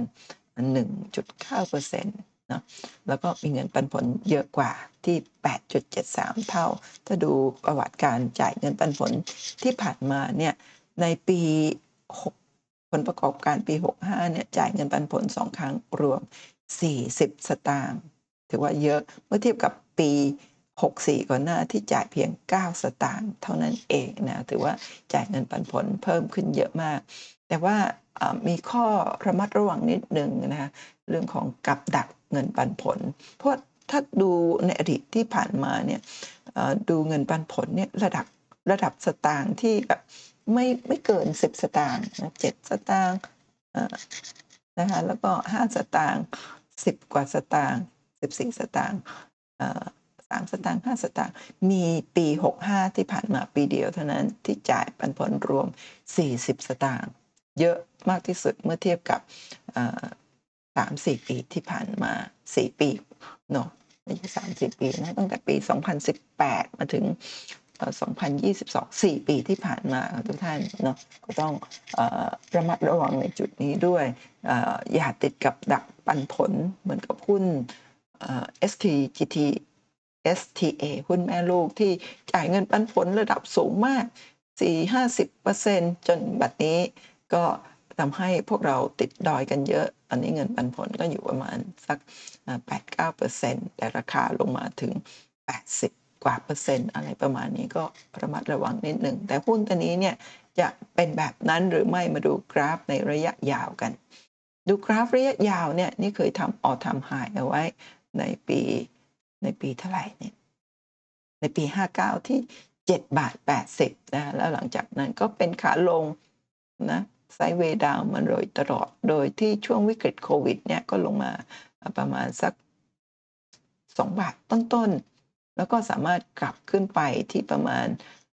Speaker 1: 1.9% เนาะแล้วก็มีเงินปันผลเยอะกว่าที่ 8.73 เท่าถ้าดูประวัติการจ่ายเงินปันผลที่ผ่านมาเนี่ยในปี6ผลประกอบการปี65เนี่ยจ่ายเงินปันผล2ครั้งรวม40สตางค์ถือว่าเยอะเมื่อเทียบกับปี64ก่อนหน้าที่จ่ายเพียง9สตางค์เท่านั้นเองนะถือว่าจ่ายเงินปันผลเพิ่มขึ้นเยอะมากแต่ว่ามีข้อระมัดระวังนิดนึงนะคะเรื่องของกับดักเงินปันผลเพราะถ้าดูในอดีตที่ผ่านมาเนี่ยดูเงินปันผลเนี่ยระดับสตางค์ที่แบบไม่เกิน10สตางค์นะ7สตางค์นะคะแล้วก็5สตางค์10กว่าสตางค์14สตางค์3สตางค์5สตางค์มีปี65ที่ผ่านมาปีเดียวเท่านั้นที่จ่ายปันผลรวม40สตางค์เยอะมากที่สุดเมื่อเทียบกับ3-4 ปีที่ผ่านมา4 ปีเนาะไม่ใช่3-4 ปีนะตั้งแต่ปี2018มาถึง2022 4 ปีที่ผ่านมาทุกท่านเนาะก็ต้องระมัดระวังในจุดนี้ด้วยอย่าติดกับดักปันผลเหมือนกับหุ้นSTGT STA หุ้นแม่ลูกที่จ่ายเงินปันผลระดับสูงมาก 4-50% จนบัดนี้ก็ทำให้พวกเราติดดอยกันเยอะตอนนี้เงินปันผลก็อยู่ประมาณสัก 8-9% แต่ราคาลงมาถึง 80 กว่าเปอร์เซ็นต์อะไรประมาณนี้ก็ระมัดระวังนิดหนึ่งแต่หุ้นตัวนี้เนี่ยจะเป็นแบบนั้นหรือไม่มาดูกราฟในระยะยาวกันดูกราฟระยะยาวเนี่ยนี่เคยทำไฮเอาไว้ในปีเท่าไหร่เนี่ยในปี59ที่7.80 บาทนะแล้วหลังจากนั้นก็เป็นขาลงนะไซด์เวย์ดาวน์มาโดยตลอดโดยที่ช่วงวิกฤตโควิดเนี่ยก็ลงมาประมาณสัก2 บาทต้นๆแล้วก็สามารถกลับขึ้นไปที่ประมาณ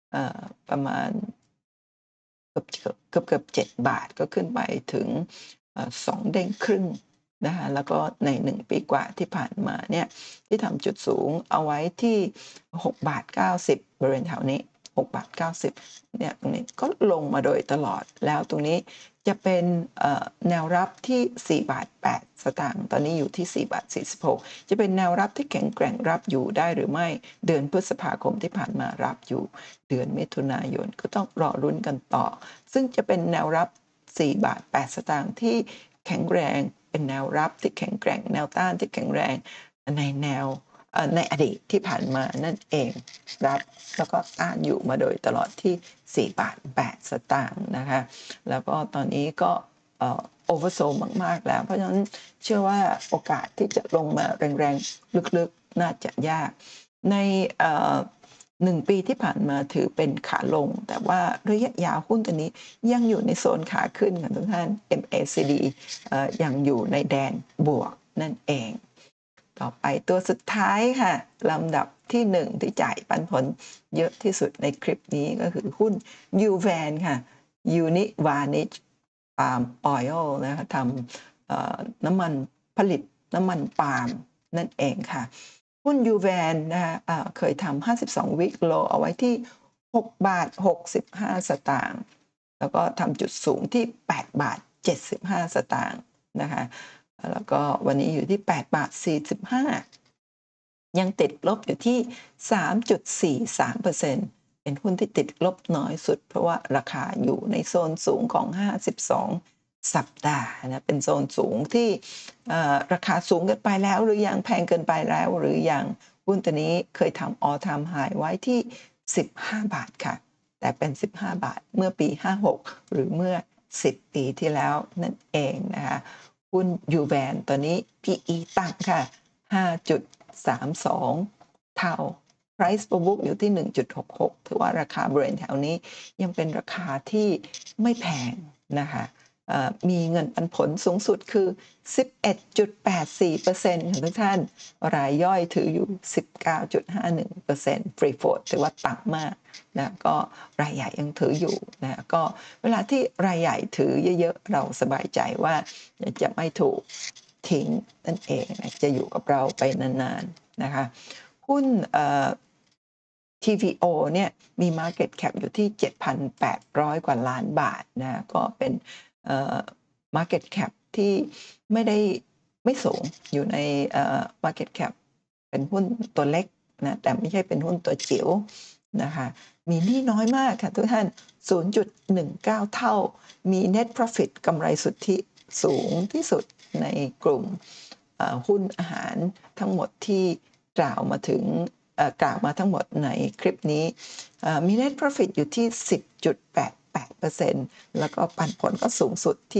Speaker 1: เกือบ7 บาทก็ขึ้นไปถึง2 เด้งครึ่งนะคะแล้วก็ใน1 ปีกว่าที่ผ่านมาเนี่ยที่ทำจุดสูงเอาไว้ที่6.90 บาทบริเวณแถวนี้6.90 บาทเนี่ยตรงนี้ก็ลงมาโดยตลอดแล้วตรงนี้จะเป็นแนวรับที่4.08 บาทตอนนี้อยู่ที่4.46 บาทจะเป็นแนวรับที่แข็งแกร่งรับอยู่ได้หรือไม่เดือนพฤษภาคมที่ผ่านมารับอยู่เดือนมิถุนายนก็ต้องรอลุ้นกันต่อซึ่งจะเป็นแนวรับ4.08 บาทที่แข็งแรงเป็นแนวรับที่แข็งแกร่งแนวต้านที่แข็งแรงในอดีตที่ผ่านมานั่นเองรับแล้วก็ต้านอยู่มาโดยตลอดที่4.08 บาทนะคะแล้วก็ตอนนี้ก็โอเวอร์โซลมากๆแล้วเพราะฉะนั้นเชื่อว่าโอกาสที่จะลงมาแรงๆลึกๆน่าจะยากใน1 ปีที่ผ่านมาถือเป็นขาลงแต่ว่าระยะยาวหุ้นตัวนี้ยังอยู่ในโซนขาขึ้นค่ะทุกท่าน MACD ยังอยู่ในแดนบวกนั่นเองต่อไปตัวสุดท้ายค่ะลำดับที่1ที่จ่ายปันผลเยอะที่สุดในคลิปนี้ก็คือหุ้น UVAN ค่ะ Univarnish Palm Oil นะคะทำน้ำมันผลิตน้ำมันปาล์มนั่นเองค่ะหุ้น UVAN นะคะเคยทำ52 week low เอาไว้ที่6 บาท 65 สตางค์แล้วก็ทำจุดสูงที่8 บาท 75 สตางค์นะคะแล้วก็วันนี้อยู่ที่8 บาท 45ยังติดลบอยู่ที่ 3.43%เป็นหุ้นที่ติดลบน้อยสุดเพราะว่าราคาอยู่ในโซนสูงของ52สัปดาห์นะเป็นโซนสูงที่ราคาสูงเกินไปแล้วหรือยังแพงเกินไปแล้วหรือยังหุ้นตัวนี้เคยทำ all time high ไว้ที่15 บาทค่ะแต่เป็น15 บาทเมื่อปี56หรือเมื่อ10 ปีที่แล้วนั่นเองนะคะหุ้น UVAN ตัวนี้ PE ต่ำค่ะ5.32 เท่า Price per book อยู่ที่ 1.66 ถือว่าราคาบริเวณแถวนี้ยังเป็นราคาที่ไม่แพงนะคะมีเงินปันผลสูงสุดคือ 11.84% ค่ะทุกท่านรายย่อยถืออยู่ 19.51% Free Float ถือว่าต่ำมากนะก็รายใหญ่ยังถืออยู่นะก็เวลาที่รายใหญ่ถือเยอะๆเราสบายใจว่าจะไม่ถูกทิ้งนั่นเองนะจะอยู่กับเราไปนานๆนะคะหุ้นTVO เนี่ยมี Market Cap อยู่ที่ 7,800 กว่าล้านบาทนะก็เป็นMarket Cap ที่ไม่สูงอยู่ในMarket Cap เป็นหุ้นตัวเล็กนะแต่ไม่ใช่เป็นหุ้นตัวจิ๋วนะคะมีหนี้น้อยมากค่ะทุกท่าน 0.19 เท่ามี Net Profit กำไรสุทธิสูงที่สุดในกลุ่มหุ้นอาหารทั้งหมดที่กล่าวมาทั้งหมดในคลิปนี้มี Net Profit อยู่ที่ 10.88% แล้วก็ปันผลก็สูงสุดที่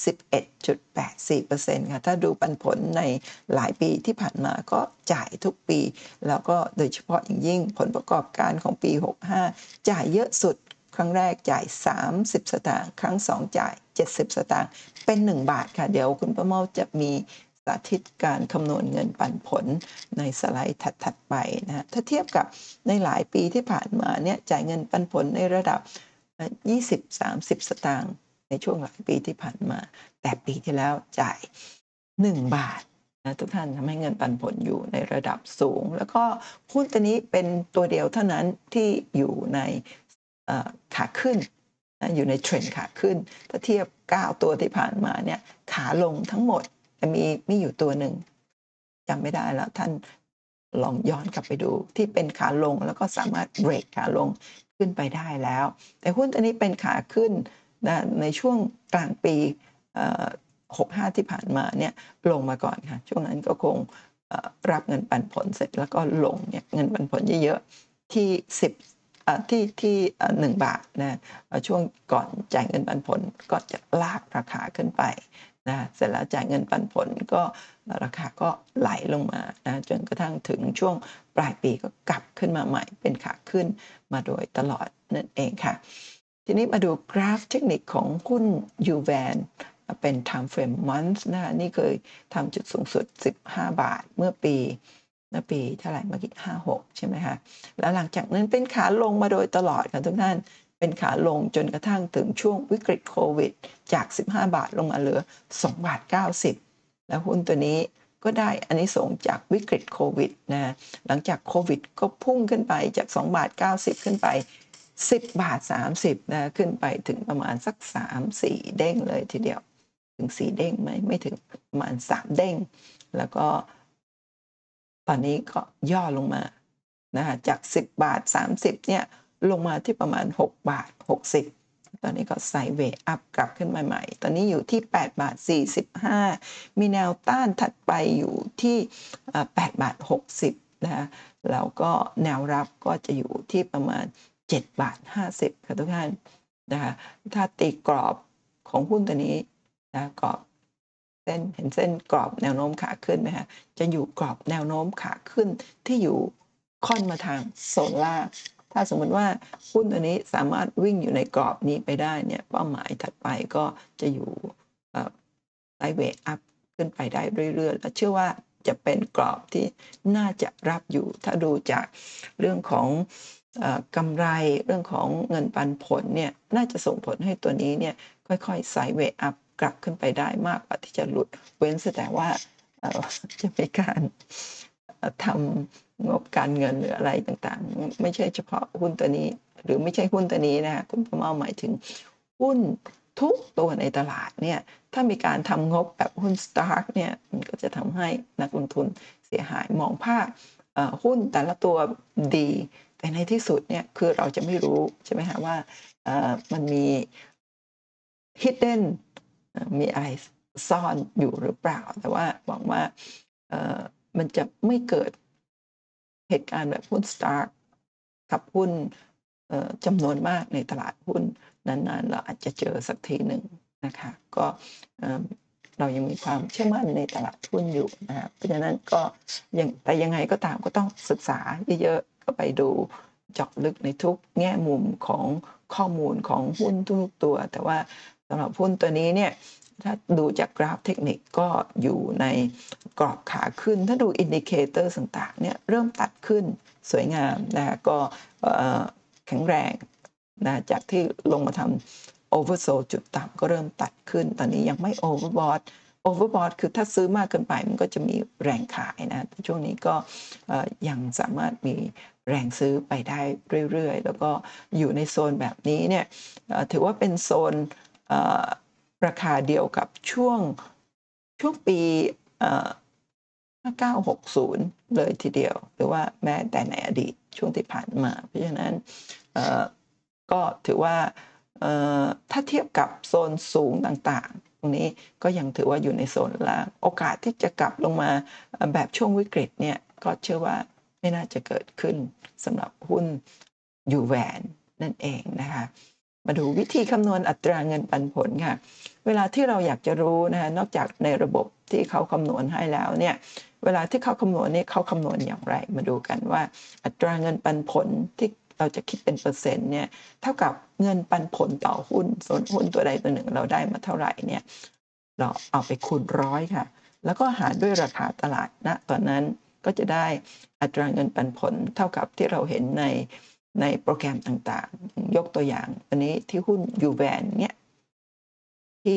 Speaker 1: 11.84% ค่ะถ้าดูปันผลในหลายปีที่ผ่านมาก็จ่ายทุกปีแล้วก็โดยเฉพาะอย่างยิ่งผลประกอบการของปี65จ่ายเยอะสุดครั้งแรกจ่าย30 สตางค์ครั้ง2จ่าย70 สตางค์เป็น1 บาทค่ะเดี๋ยวคุณประเมาจะมีสาธิตการคำนวณเงินปันผลในสไลด์ถัดไปนะถ้าเทียบกับในหลายปีที่ผ่านมาเนี่ยจ่ายเงินปันผลในระดับ20-30 สตางค์ในช่วงหลายปีที่ผ่านมาแต่ปีที่แล้วจ่าย1 บาทนะทุกท่านทำให้เงินปันผลอยู่ในระดับสูงแล้วก็หุ้นตัวนี้เป็นตัวเดียวเท่านั้นที่อยู่ในขาขึ้นอยู่ในเทรนด์ขาขึ้นถ้าเทียบ9ตัวที่ผ่านมาเนี่ยขาลงทั้งหมดจะมีอยู่ตัวหนึ่งจำไม่ได้แล้วท่านลองย้อนกลับไปดูที่เป็นขาลงแล้วก็สามารถเบรกขาลงขึ้นไปได้แล้วแต่หุ้นตัวนี้เป็นขาขึ้นนะในช่วงกลางปี65ที่ผ่านมาเนี่ยลงมาก่อนค่ะช่วงนั้นก็คงรับเงินปันผลเสร็จแล้วก็ลงเนี่ยเงินปันผลเยอะๆที่1 บาทนะช่วงก่อนจ่ายเงินปันผลก็จะลากราคาขึ้นไปนะเสร็จแล้วจ่ายเงินปันผลก็ราคาก็ไหลลงมานะจนกระทั่งถึงช่วงปลายปีก็กลับขึ้นมาใหม่เป็นขาขึ้นมาโดยตลอดนั่นเองค่ะทีนี้มาดูกราฟเทคนิคของหุ้น UVAN เป็น time frame month นะนี่เคยทำจุดสูงสุด15 บาทเมื่อปีเท่าไหร่เมื่อกี้56ใช่ไหมคะแล้วหลังจากนั้นเป็นขาลงมาโดยตลอดค่ะทุกท่านเป็นขาลงจนกระทั่งถึงช่วงวิกฤตโควิดจาก15 บาทลงมาเหลือ2 บาท 90แล้วหุ้นตัวนี้ก็ได้อานิสงส์จากวิกฤตโควิดนะหลังจากโควิดก็พุ่งขึ้นไปจาก2 บาท 90ขึ้นไป10 บาท 30นะขึ้นไปถึงประมาณสัก3-4 เด้งเลยทีเดียวถึง4 เด้งไหมไม่ถึงประมาณ3 เด้งแล้วก็ตอนนี้ก็ย่อลงมานะคะจาก10 บาท 30เนี่ยลงมาที่ประมาณ6 บาท 60ตอนนี้ก็ไซด์เวย์อัพกลับขึ้นมาใหม่ตอนนี้อยู่ที่8 บาท 45มีแนวต้านถัดไปอยู่ที่8 บาท 60นะคะแล้วก็แนวรับก็จะอยู่ที่ประมาณ7 บาท 50ค่ะทุกท่านนะคะถ้าตีกรอบของหุ้นตัวนี้นะกรอบเห็นเส้นกรอบแนวโน้มขาขึ้นไหมคะจะอยู่กรอบแนวโน้มขาขึ้นที่อยู่ค่อนมาทางโซนล่างถ้าสมมติว่าหุ้นตัวนี้สามารถวิ่งอยู่ในกรอบนี้ไปได้เนี่ยเป้าหมายถัดไปก็จะอยู่ไซด์เวย์อัพขึ้นไปได้เรื่อยๆและเชื่อว่าจะเป็นกรอบที่น่าจะรับอยู่ถ้าดูจากเรื่องของกำไรเรื่องของเงินปันผลเนี่ยน่าจะส่งผลให้ตัวนี้เนี่ยค่อยๆไซด์เวย์อัพกลับขึ้นไปได้มากกว่าที่จะหลุดเว้นแต่ว่าจะมีการทำงบการเงินหรืออะไรต่างๆไม่ใช่เฉพาะหุ้นตัวนี้หรือไม่ใช่หุ้นตัวนี้นะคะคุณประเมาหมายถึงหุ้นทุกตัวในตลาดเนี่ยถ้ามีการทำงบแบบหุ้น Stark เนี่ยมันก็จะทำให้นักลงทุนเสียหายมองภาพหุ้นแต่ละตัวดีแต่ในที่สุดเนี่ยคือเราจะไม่รู้ใช่ไหมคะว่ามันมี hidden มีอะไรซ่อนอยู่หรือเปล่าแต่ว่าหวังว่ามันจะไม่เกิดเหตุการณ์แบบหุ้น Stark กับหุ้นจำนวนมากในตลาดหุ้นนานๆเราอาจจะเจอสักทีหนึ่งนะคะก็เรายังมีความเชื่อมั่นในตลาดหุ้นอยู่นะครับเพราะฉะนั้นก็แต่ยังไงก็ตามก็ต้องศึกษาเยอะๆก็ไปดูเจาะลึกในทุกแง่มุมของข้อมูลของหุ้นทุกตัวแต่ว่าสำหรับหุ้นตัวนี้เนี่ยถ้าดูจากกราฟเทคนิคก็อยู่ในกรอบขาขึ้นถ้าดูอินดิเคเตอร์ต่างๆเนี่ยเริ่มตัดขึ้นสวยงามนะคะก็แข็งแรงนะจากที่ลงมาทำโอเวอร์โซจุดต่ำก็เริ่มตัดขึ้นตอนนี้ยังไม่โอเวอร์บอทคือถ้าซื้อมากเกินไปมันก็จะมีแรงขายนะช่วงนี้ก็ยังสามารถมีแรงซื้อไปได้เรื่อยๆแล้วก็อยู่ในโซนแบบนี้เนี่ยถือว่าเป็นโซนราคาเดียวกับช่วงปี5960เลยทีเดียวหรือว่าแม้แต่ในอดีตช่วงที่ผ่านมาเพราะฉะนั้นก็ถือว่าถ้าเทียบกับโซนสูงต่างๆตรงนี้ก็ยังถือว่าอยู่ในโซนล่างโอกาสที่จะกลับลงมาแบบช่วงวิกฤตเนี่ยก็เชื่อว่าไม่น่าจะเกิดขึ้นสำหรับหุ้นยูแวนนั่นเองนะคะมาดูวิธีคำนวณอัตราเงินปันผลค่ะเวลาที่เราอยากจะรู้นะคะนอกจากในระบบที่เขาคำนวณให้แล้วเนี่ยเวลาที่เขาคำนวณนี่เขาคำนวณอย่างไรมาดูกันว่าอัตราเงินปันผลที่เราจะคิดเป็นเปอร์เซ็นต์เนี่ยเท่ากับเงินปันผลต่อหุ้นส่วนหุ้นตัวใดตัวหนึ่งเราได้มาเท่าไหร่เนี่ยเราเอาไปคูณ100ค่ะแล้วก็หารด้วยราคาตลาดณตอนนั้นก็จะได้อัตราเงินปันผลเท่ากับที่เราเห็นในโปรแกรมต่างๆยกตัวอย่างอันนี้ที่หุ้นยูแวนเนี่ยที่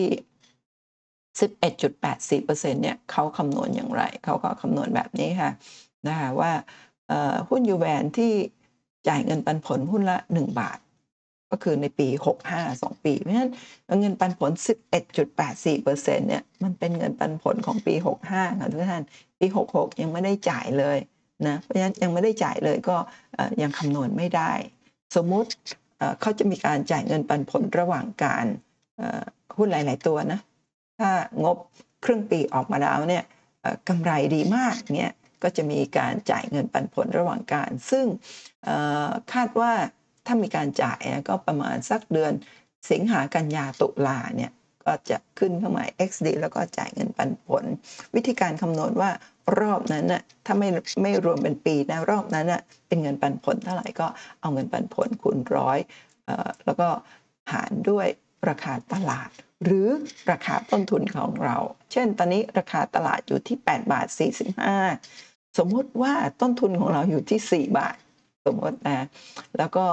Speaker 1: 11.84% เนี่ยเขาคำนวณอย่างไรเขาก็คำนวณแบบนี้ค่ะนะคะว่าหุ้นยูแวนที่จ่ายเงินปันผลหุ้นละ1 บาทก็คือในปี65 2 ปีเพราะฉะนั้นเงินปันผล 11.84% เนี่ยมันเป็นเงินปันผลของปี65ค่ะทุกท่านปี66ยังไม่ได้จ่ายเลยนะเพราะฉะนั้นยังไม่ได้จ่ายเลยก็ยังคำนวณไม่ได้สมมุติเขาจะมีการจ่ายเงินปันผลระหว่างการหุ้นหลายๆตัวนะถ้างบครึ่งปีออกมาแล้วเนี่ยกำไรดีมากเนี่ยก็จะมีการจ่ายเงินปันผลระหว่างการซึ่งคาดว่าถ้ามีการจ่ายก็ประมาณสักเดือนสิงหากันยาตุลาเนี่ยก็จะขึ้นเครื่องหมาย XD แล้วก็จ่ายเงินปันผลวิธีการคำนวณว่ารอบนั้นน่ะถ้าไม่รวมเป็นปีนะรอบนั้นน่ะเป็นเงินปันผลเท่าไหร่ก็เอาเงินปันผลคูณ100แล้วก็หารด้วยราคาตลาดหรือราคาต้นทุนของเราเช่นตอนนี้ราคาตลาดอยู่ที่8.45 สมมติว่าต้นทุนของเราอยู่ที่4 บาทสมมตินะแล้วก็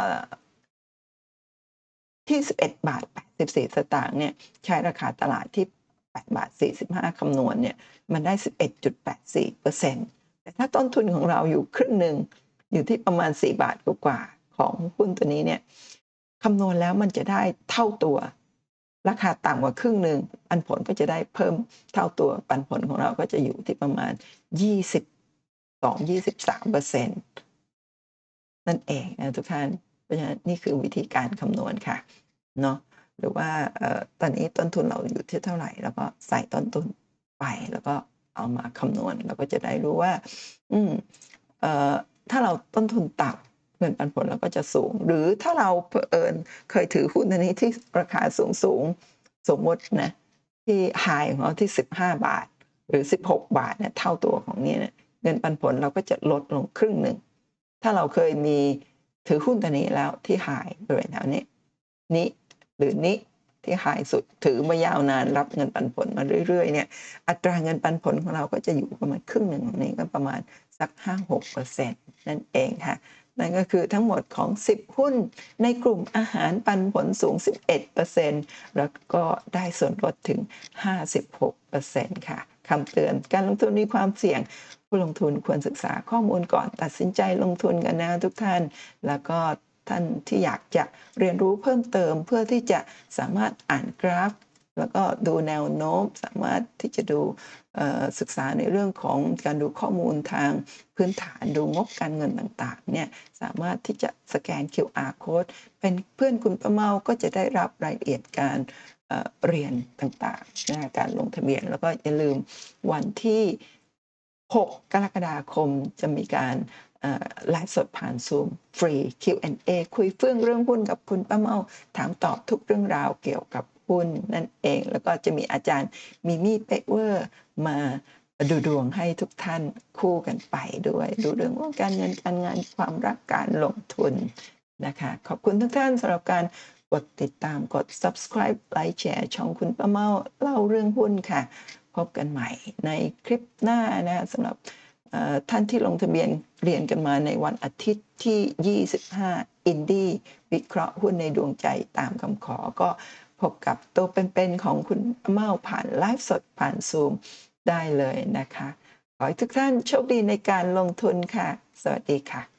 Speaker 1: ที่11.84 เนี่ยใช้ราคาตลาดที่8.45 คำนวณเนี่ยมันได้ 11.84% แต่ถ้าต้นทุนของเราอยู่ครึ่งหนึ่งอยู่ที่ประมาณ4 บาทกว่าของหุ้นตัวนี้เนี่ยคำนวณแล้วมันจะได้เท่าตัวราคาต่ำกว่าครึ่งหนึ่งปันผลก็จะได้เพิ่มเท่าตัวปันผลของเราก็จะอยู่ที่ประมาณ22-23%นั่นเองนะทุกท่านเพราะฉะนั้นนี่คือวิธีการคำนวณค่ะเนาะหรือว่าตอนนี้ต้นทุนเราอยู่ที่เท่าไหร่แล้วก็ใส่ต้นทุนไปแล้วก็เอามาคำนวณเราก็จะได้รู้ว่าอืมถ้าเราต้นทุนต่ำเงินปันผลเราก็จะสูงหรือถ้าเราเผอิญเคยถือหุ้นอันนี้ที่ราคาสูงสมมตินะที่ไฮของเราที่15 บาทหรือ16 บาทเนี่ยเท่าตัวของนี้เนี่ยเงินปันผลเราก็จะลดลงครึ่งหนึ่งถ้าเราเคยมีถือหุ้นตัวนี้แล้วที่ไฮบริเวณแถวนี้หรือนี้ที่ไฮสุดถือมายาวนานรับเงินปันผลมาเรื่อยๆเนี่ยอัตราเงินปันผลของเราก็จะอยู่ประมาณครึ่งหนึ่งนี่ก็ประมาณสัก 5-6% นั่นเองค่ะนั่นก็คือทั้งหมดของ10หุ้นในกลุ่มอาหารปันผลสูง 11% แล้วก็ได้ส่วนลดถึง 56% ค่ะคำเตือนการลงทุนมีความเสี่ยงผู้ลงทุนควรศึกษาข้อมูลก่อนตัดสินใจลงทุนกันนะทุกท่านแล้วก็ท่านที่อยากจะเรียนรู้เพิ่มเติมเพื่อที่จะสามารถอ่านกราฟแล้วก็ดูแนวโน้มสามารถที่จะดูศึกษาในเรื่องของการดูข้อมูลทางพื้นฐานดูงบการเงินต่างๆเนี่ยสามารถที่จะสแกน QR Code เป็นเพื่อนคุณป้าเมาก็จะได้รับรายละเอียดการเรียนต่างๆนะการลงทะเบียนแล้วก็อย่าลืมวันที่6กรกฎาคมจะมีการไลฟ์สดผ่าน Zoom ฟรี Q&A คุยเฟื่องเรื่องหุ้นกับคุณป้าเมาถามตอบทุกเรื่องราวเกี่ยวกับหุ้นนั่นเองแล้วก็จะมีอาจารย์มิมี่เป๊กเวอร์มาดูดวงให้ทุกท่านคู่กันไปด้วยดูเรื่องของการเงินการงานความรักการลงทุนนะคะขอบคุณทุกท่านสำหรับการกดติดตามกด subscribe ไลค์แชร์ช่องคุณป้าเมาเล่าเรื่องหุ้นค่ะพบกันใหม่ในคลิปหน้านะสำหรับท่านที่ลงทะเบียนเรียนกันมาในวันอาทิตย์ที่ 25 อินดี้วิเคราะห์หุ้นในดวงใจตามคำขอก็พบกับตัวเป็นๆของคุณเมาผ่านไลฟ์สดผ่านซูมได้เลยนะคะขอให้ทุกท่านโชคดีในการลงทุนค่ะสวัสดีค่ะ